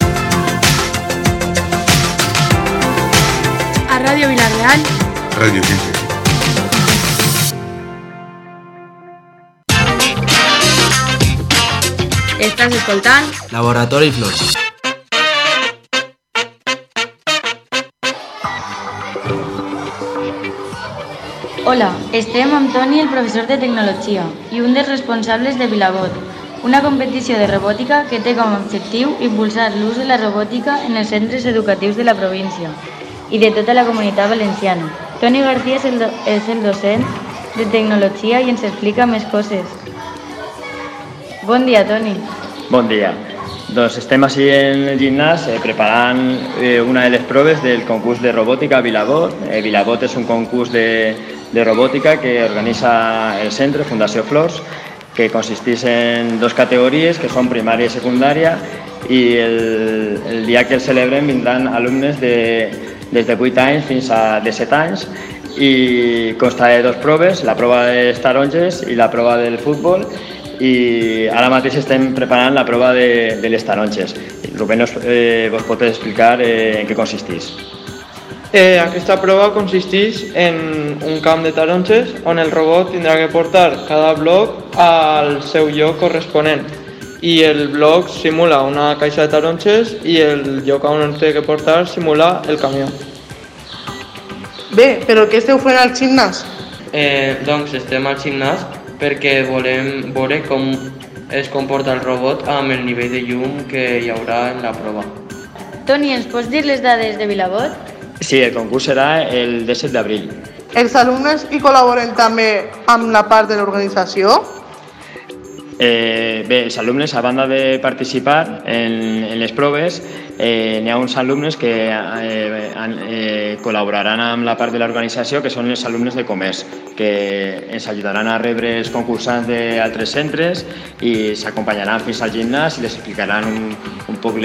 A Ràdio Vila-real. Ràdio Ciència. Estàs escoltant Laboratori Flors. Hola, estem amb Toni, el professor de Tecnologia, i un dels responsables de Vilabot, una competició de robòtica que té com a objectiu impulsar l'ús de la robòtica en els centres educatius de la província i de tota la comunitat valenciana. Toni García és el docent de Tecnologia i ens explica més coses. Bon dia, Toni. Bon dia. Doncs estem així en el gimnàs preparant una de les proves del concurs de robòtica Vilabot. Vilabot és un concurs de robòtica que organitza el centre Fundació Flors, que consisteix en 2 categories, que són primària i secundària, i el dia que el celebrem vindran alumnes des de 8 anys fins a 17 anys, i consta de 2 proves, la prova dels taronges i la prova del futbol, i ara mateix estem preparant la prova de les taronges. Rubén vos pot explicar en què consisteix. Aquesta prova consisteix en un camp de taronges on el robot tindrà que portar cada bloc al seu lloc corresponent, i el bloc simula una caixa de taronges i el lloc on el té que portar simula el camió. Bé, però què esteu fent al gimnàs? Doncs estem al gimnàs perquè volem veure com es comporta el robot amb el nivell de llum que hi haurà en la prova. Toni, ens pots dir les dades de Vilabot? Sí, el concurs serà el 17 d'abril. Els alumnes hi col·laboren també amb la part de l'organització? Bé, els alumnes, a banda de participar en les proves, n'hi ha uns alumnes que col·laboraran amb la part de l'organització, que són els alumnes de comerç, que ens ajudaran a rebre els concursants d'altres centres i s'acompanyaran fins al gimnàs i les explicaran un poc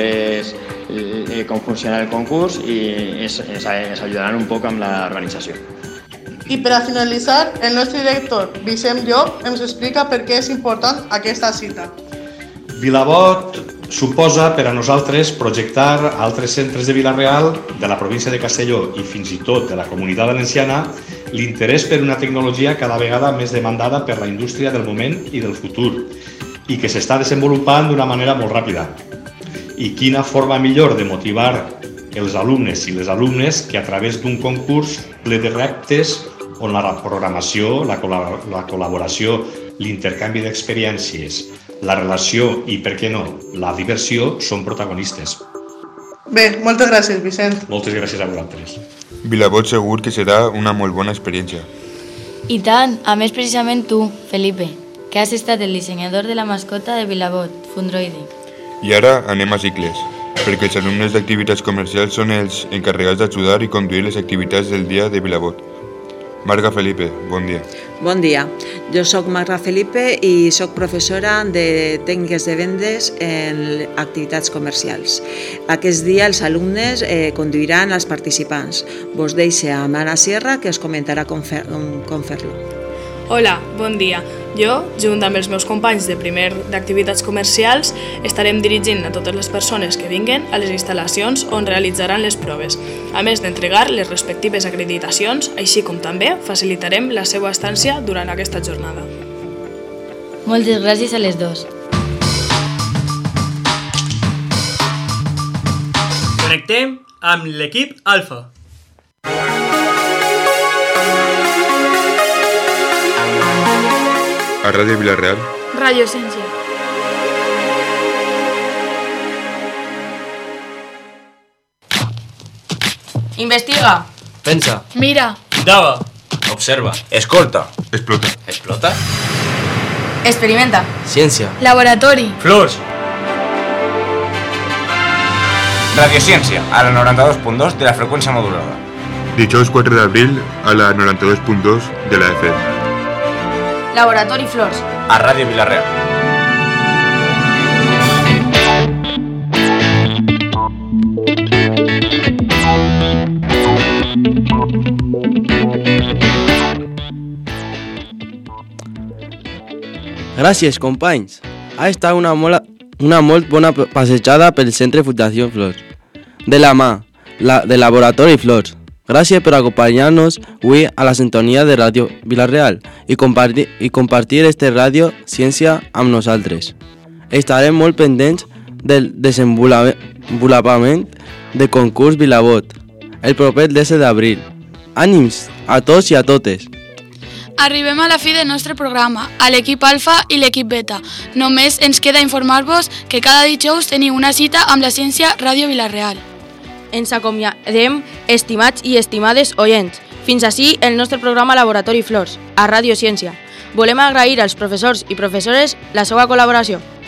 com funciona el concurs i ens ajudaran un poc amb l'organització. I per a finalitzar, el nostre director, Vicent Llop, ens explica per què és important aquesta cita. Vilabot suposa per a nosaltres projectar a altres centres de Vila-real, de la província de Castelló i fins i tot de la Comunitat Valenciana l'interès per una tecnologia cada vegada més demandada per la indústria del moment i del futur i que s'està desenvolupant d'una manera molt ràpida. I quina forma millor de motivar els alumnes i les alumnes que a través d'un concurs ple de reptes on la programació, la col·laboració, l'intercanvi d'experiències, la relació i, per què no, la diversió són protagonistes. Bé, moltes gràcies, Vicent. Moltes gràcies a vosaltres. Vilabot segur que serà una molt bona experiència. I tant, a més precisament tu, Felipe, que has estat el dissenyador de la mascota de Vilabot, Fundroidi. I ara anem a cicles, perquè els alumnes d'activitats comercials són els encarregats d'ajudar i conduir les activitats del dia de Vilabot. Marga Felipe, bon dia. Bon dia. Jo soc Marga Felipe i soc professora de tècniques de vendes en activitats comercials. Aquest dia els alumnes conduiran els participants. Vos deixo amb Anna Sierra, que us comentarà com fer-lo. Hola, bon dia. Jo, junt amb els meus companys de primer d'activitats comercials, estarem dirigint a totes les persones que vinguen a les instal·lacions on realitzaran les proves, a més d'entregar les respectives acreditacions, així com també facilitarem la seva estància durant aquesta jornada. Moltes gràcies a les dues. Connectem amb l'equip Alfa. A Ràdio Vila-real. Ràdio Ciència. Investiga. Pensa. Mira. Indaga. Observa. Escolta. Explota. Explota. Experimenta. Ciència. Laboratori. Flors. Radiociència, a la 92.2 de la freqüència modulada. Dijous 4 d'abril a la 92.2 de la FM. Laboratori Flors. A Ràdio Vila-real. Gràcies, companys. Ha estat una molt bona passejada pel Centre Fundació Flors. De la mà, de Laboratori Flors. Gràcies per acompanyar-nos avui a la sintonia de Ràdio Vila-real i compartir este Ràdio Ciència amb nosaltres. Estarem molt pendents del desenvolupament del concurs Vilabot el proper 10 d'abril. Ànims a tots i a totes! Arribem a la fi del nostre programa, a l'equip Alfa i l'equip Beta. Només ens queda informar-vos que cada dijous teniu una cita amb la ciència Ràdio Vila-real. Ens acomiadem, estimats i estimades oients. Fins ací el nostre programa Laboratori Flors, a Ràdio Ciència. Volem agrair als professors i professores la seva col·laboració.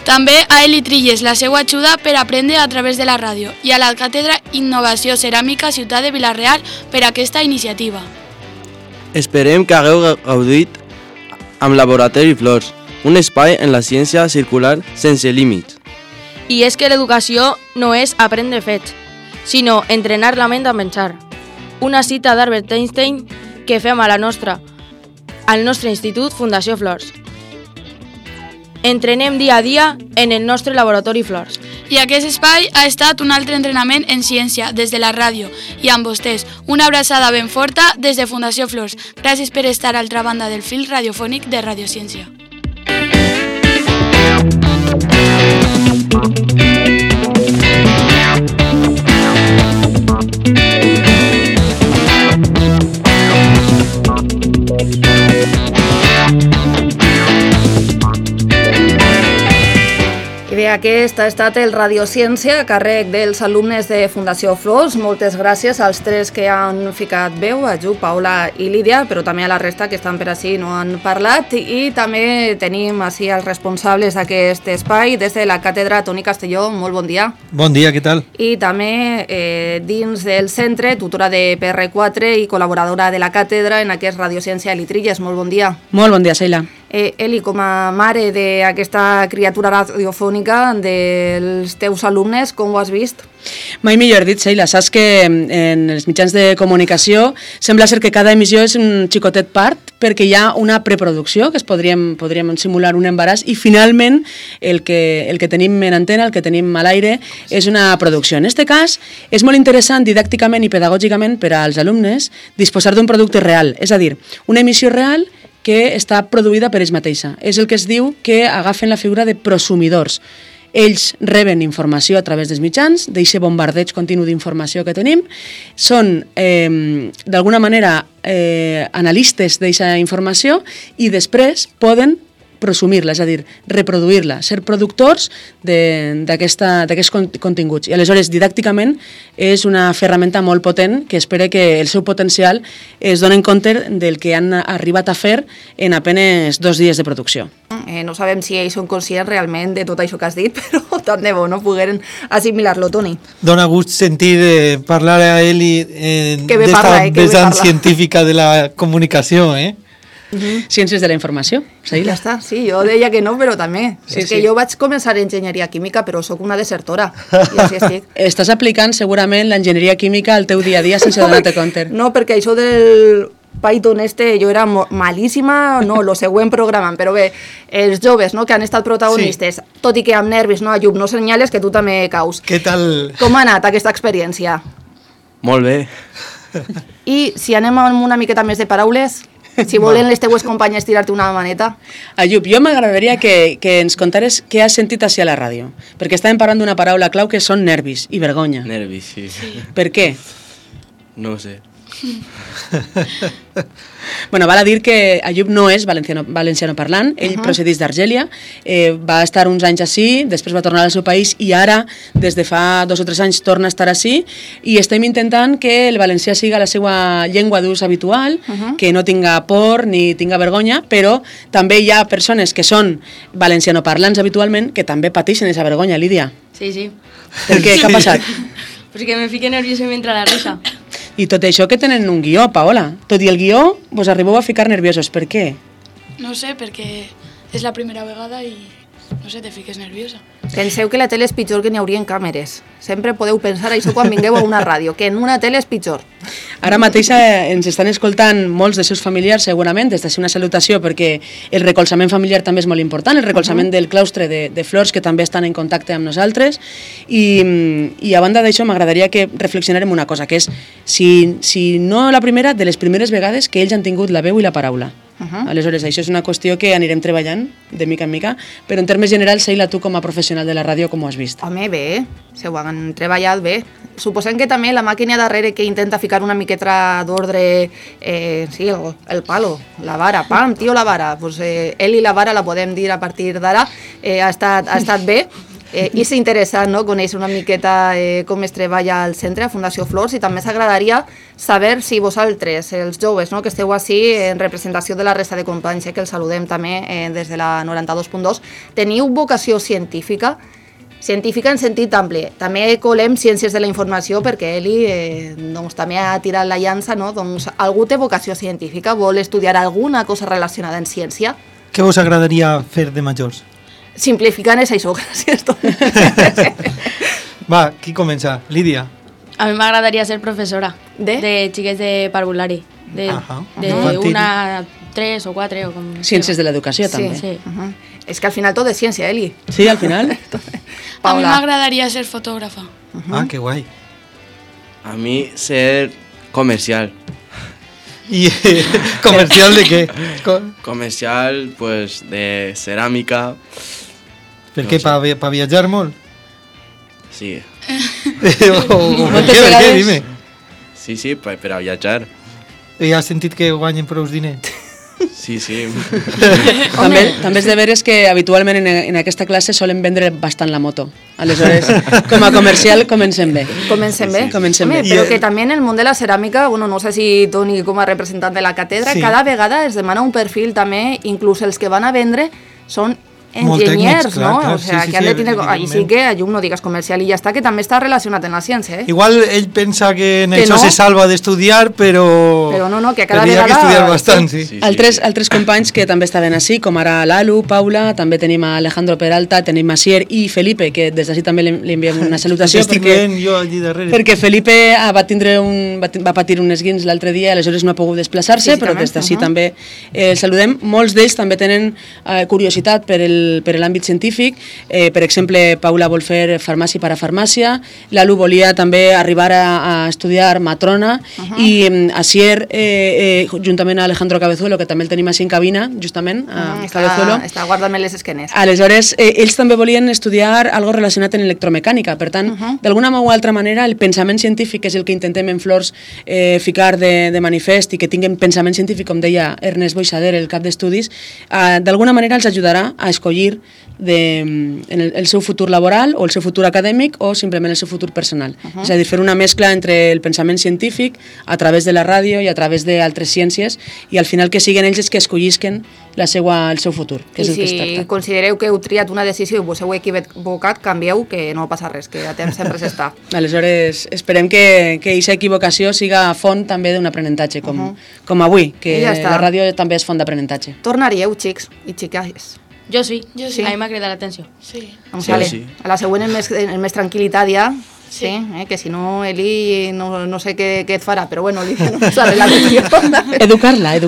També a Eli Trilles la seva ajuda per aprendre a través de la ràdio i a la Càtedra Innovació Ceràmica Ciutat de Vila-real per aquesta iniciativa. Esperem que hagueu gaudit amb Laboratori Flors, un espai en la ciència circular sense límits. I és que l'educació no és aprendre fets, sinó entrenar la ment a pensar. Una cita d'Albert Einstein que fem al nostre institut Fundació Flors. Entrenem dia a dia en el nostre Laboratori Flors. I aquest espai ha estat un altre entrenament en ciència des de la ràdio. I amb vostès, una abraçada ben forta des de Fundació Flors. Gràcies per estar a l'altra banda del fil radiofònic de Radiociència. I bé, aquest ha estat el Radiociència a càrrec dels alumnes de Fundació Flors. Moltes gràcies als tres que han ficat veu, a Ju, Paula i Lídia, però també a la resta que estan per així no han parlat. I també tenim així els responsables d'aquest espai des de la Càtedra Toni Castelló. Molt bon dia. Bon dia, què tal? I també dins del centre, tutora de PR4 i col·laboradora de la Càtedra en aquest Radiociència, Eli Trilles. Molt bon dia. Molt bon dia, Sheila. Eli, com a mare d'aquesta criatura radiofònica dels teus alumnes, com ho has vist? Mai millor dit, Sheila. Saps que en els mitjans de comunicació sembla ser que cada emissió és un xicotet part perquè hi ha una preproducció, que podríem simular un embaràs, i finalment el que tenim en antena, el que tenim a l'aire, és una producció. En aquest cas, és molt interessant didàcticament i pedagògicament per als alumnes disposar d'un producte real, és a dir, una emissió real que està produïda per ells mateixa. És el que es diu que agafen la figura de prosumidors. Ells reben informació a través dels mitjans, d'aquest bombardeig continu d'informació que tenim, són d'alguna manera analistes d'aquesta informació i després poden prosumir-la, és a dir, reproduir-la, ser productors d'aquests continguts. I aleshores, didàcticament, és una ferramenta molt potent que espera que el seu potencial es doni compte del que han arribat a fer en apenes 2 dies de producció. No sabem si ells són conscients realment de tot això que has dit, però tant de bo no pogueren assimilar-lo, Toni. Dóna gust sentir parlar a Eli d'esta vessant científica de la comunicació, Ciències de la informació, ja està, sí, jo deia que no, però també. És que jo vaig començar enginyeria química, però sóc una desertora, i així estic. Estàs aplicant segurament l'enginyeria química al teu dia a dia sense donar-te compte. No, perquè això del Python jo era malíssima, no, lo següent programant, però bé, els joves que han estat protagonistes, tot i que amb nervis, Ayub, no senyales que tu també caus. Què tal? Com ha anat aquesta experiència? Molt bé. I si anem amb una miqueta més de paraules... Si volen les teues companyes tirar-te una maneta. Ayub, jo m'agradaria que ens contares què has sentit així a la ràdio, perquè estàvem parlant d'una paraula clau que són nervis i vergonya. Nervis, sí. Per què? No ho sé. Bueno, val a dir que Ayub no és valenciano parlant, ell procedís d'Argèlia, va estar uns anys així, després va tornar al seu país i ara, des de fa 2 o 3 anys, torna a estar així i estem intentant que el valencià siga la seva llengua d'ús habitual, que no tinga por ni tinga vergonya, però també hi ha persones que són valenciano parlants habitualment que també pateixen aquesta vergonya, Lídia. Sí, sí. Per què? Què ha passat? Pues que me fique nervioso y me entra la risa. I tot això que tenen un guió, Paola. Tot i el guió, vos arribeu a ficar nerviosos. Per què? No sé, perquè és la primera vegada i, no sé, te fiques nerviosa. Penseu que la tele és pitjor que n'hi haurien càmeres. Sempre podeu pensar això quan vingueu a una ràdio, que en una tele és pitjor. Ara mateix ens estan escoltant molts dels seus familiars, segurament, des de ser una salutació, perquè el recolzament familiar també és molt important, el recolzament del claustre de Flors, que també estan en contacte amb nosaltres, i a banda d'això m'agradaria que reflexionarem una cosa, que és, si no la primera, de les primeres vegades que ells han tingut la veu i la paraula. Aleshores, això és una qüestió que anirem treballant de mica en mica, però en termes generals, Sheila, tu com a professional de la ràdio, com ho has vist? Home, bé, se ho han treballat bé. Suposem que també la màquina darrere que intenta ficar una miqueta d'ordre, sí, el palo, la vara, pam, tio, la vara. Pues, ell i la vara la podem dir a partir d'ara, ha estat bé. i s'interessa, no?, conèixer una miqueta com es treballa al centre, a Fundació Flors, i també s'agradaria saber si vosaltres, els joves, no?, que esteu així en representació de la resta de companys, que els saludem també des de la 92.2, teniu vocació científica en sentit ampli. També colem ciències de la informació perquè Eli doncs, també ha tirat la llança, no? Doncs algú té vocació científica, vol estudiar alguna cosa relacionada amb ciència. Què us agradaria fer de majors? Simplificant és això, gràcies. Va, qui comença? Lídia. A mi m'agradaria ser professora de xiquets de parvulari, de 1 a 3 o 4 o com... Ciències de l'educació, també. Sí. És que al final tot és ciència, Eli. Sí, al final. A mi m'agradaria ser fotògrafa. Ah, que guai. A mi ser comercial. ¿Y comercial de qué? Comercial, pues, de cerámica. ¿Per qué? ¿Para viajar molt? Sí. ¿Per què? Dime. Sí, per a viatjar. I has sentit que guanyen prou diners? Sí. També és de veres que habitualment en aquesta classe solen vendre bastant la moto. Aleshores, com a comercial comencem bé. Comencem bé. Però que també en el món de la ceràmica, no sé si Toni com a representant de la càtedra, cada vegada es demana un perfil també, inclús els que van a vendre són enginyers, no? O sigui, que han de tenir... Així que a llum no digues comercial i ja està, que també està relacionat amb la ciència, Igual ell pensa que en això se salva d'estudiar, però... Però no, que cada vegada... Hi ha que estudiar bastant, sí. Altres companys que també estaven així, com ara l'Alu, Paula, també tenim a Alejandro Peralta, tenim a Sier i Felipe, que des d'ací també li enviem una salutació. Estic veient jo allí darrere. Perquè Felipe va patir un esguins l'altre dia, aleshores no ha pogut desplaçar-se, però des d'ací també el saludem. Molts d'ells també tenen curiositat per l'àmbit científic. Per exemple, Paula vol fer farmàcia per a farmàcia, l'Alu volia també arribar a estudiar matrona i Asier, juntament a Alejandro Cabezuelo, que també el tenim així en cabina, justament, a Cabezuelo. Està guardant-me les esquenes. Aleshores, ells també volien estudiar algo relacionat amb electromecànica. Per tant, d'alguna o altra manera, el pensament científic és el que intentem en Flors ficar de manifest i que tinguin pensament científic, com deia Ernest Boixader, el cap d'estudis, d'alguna manera els ajudarà a escollir en el seu futur laboral o el seu futur acadèmic o simplement el seu futur personal. És a dir, fer una mescla entre el pensament científic a través de la ràdio i a través d'altres ciències i al final que siguin ells els que escollisquen el seu futur, que és el que es tracta. I si considereu que heu triat una decisió i vos heu equivocat, canvieu, que no passa res, que a temps sempre s'està. Aleshores, esperem que aquesta equivocació siga font també d'un aprenentatge, com avui, que la ràdio també és font d'aprenentatge. Tornaríeu, xics i xiques? Jo sí. A mi m'ha cridat l'atenció. Sí. A la següent és més tranquil·litat ja, que si no Eli no sé què et farà, però bueno, Eli no s'ha relació. Educar-la.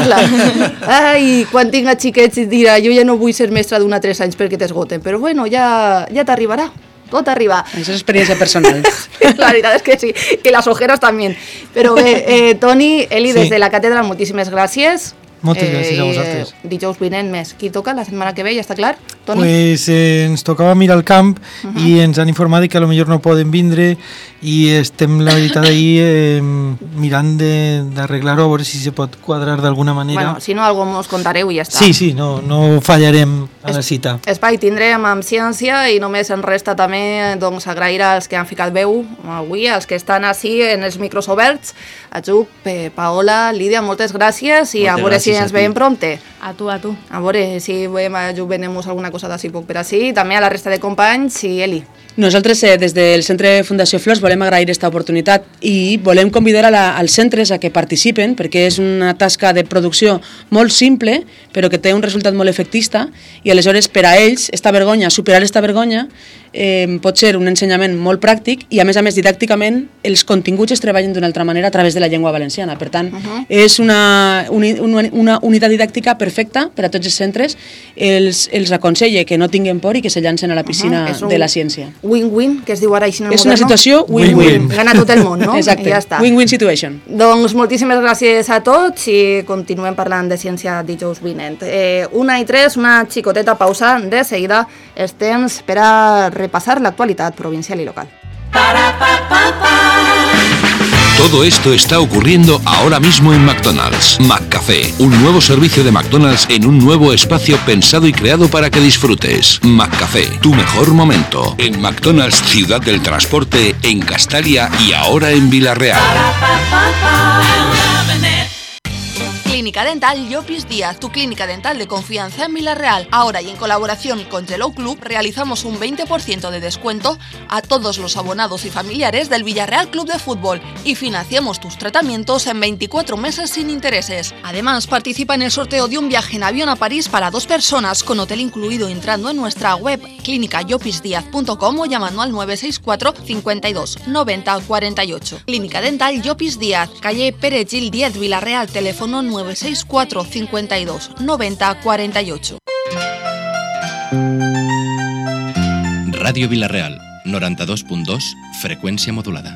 Ai, quan tinga xiquets dirà, jo ja no vull ser mestra d'un a 3 anys perquè t'esgoten, però bueno, ja t'arribarà. Tot arriba. Això és experiència personal. La veritat és que sí, i les ojeras també. Però bé, Toni, Eli, des de la càtedra, moltíssimes gràcies. Moltes gràcies a vosaltres. Dijous vinent més. Qui toca la setmana que ve? Ja està clar? Toni? Pues ens tocava mirar el camp i ens han informat que potser no poden vindre i estem, la veritat, ahir mirant d'arreglar-ho, a veure si se pot quadrar d'alguna manera. Bueno, si no, algú mos contareu i ja està. Sí, no fallarem a la cita. Espai tindrem amb ciència i només ens resta també agrair als que han ficat veu avui, als que estan així en els micros oberts, a Jup, Paola, Lídia, moltes gràcies i a veure si ens veiem prompte. A tu. A veure si venem alguna cosa d'ací poc per així, també a la resta de companys i Eli. Nosaltres des del Centre Fundació Flors volem agrair aquesta oportunitat i volem convidar als centres a que participen perquè és una tasca de producció molt simple però que té un resultat molt efectista i aleshores per a ells superar aquesta vergonya pot ser un ensenyament molt pràctic i a més didàcticament els continguts es treballen d'una altra manera a través de la llengua valenciana. Per tant, és una unitat didàctica perfecta per a tots els centres. Els aconsella que no tinguin por i que se llancen a la piscina de la ciència. Win-win, que es diu ara així en el És una situació win-win. Gana tot el món, no? Exacte, ja està. Win-win situation. Doncs moltíssimes gràcies a tots i continuem parlant de ciència dijous vinent. 1:03, una xicoteta pausa, de seguida és temps per a repassar l'actualitat provincial i local. Todo esto está ocurriendo ahora mismo en McDonald's. McCafé, un nuevo servicio de McDonald's en un nuevo espacio pensado y creado para que disfrutes. McCafé, tu mejor momento. En McDonald's Ciudad del Transporte, en Castalia y ahora en Vila-real. Clínica Dental Llopis Díaz, tu clínica dental de confianza en Vila-real. Ahora y en colaboración con Hello Club realizamos un 20% de descuento a todos los abonados y familiares del Villarreal Club de Fútbol y financiamos tus tratamientos en 24 meses sin intereses. Además, participa en el sorteo de un viaje en avión a París para 2 personas con hotel incluido entrando en nuestra web clinicayopisdiaz.com o llamando al 964 52 90 48. Clínica Dental Llopis Díaz, calle Pere Gil 10, Vila-real, teléfono 964 52 90 48. Ràdio Vila-real, 92.2, freqüència modulada.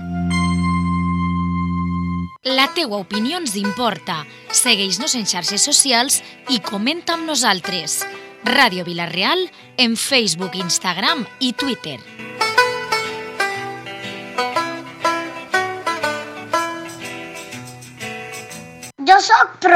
La teua opinió ens importa. Segueix-nos en xarxes socials i comenta amb nosaltres. Ràdio Vila-real en Facebook, Instagram i Twitter. Jo soc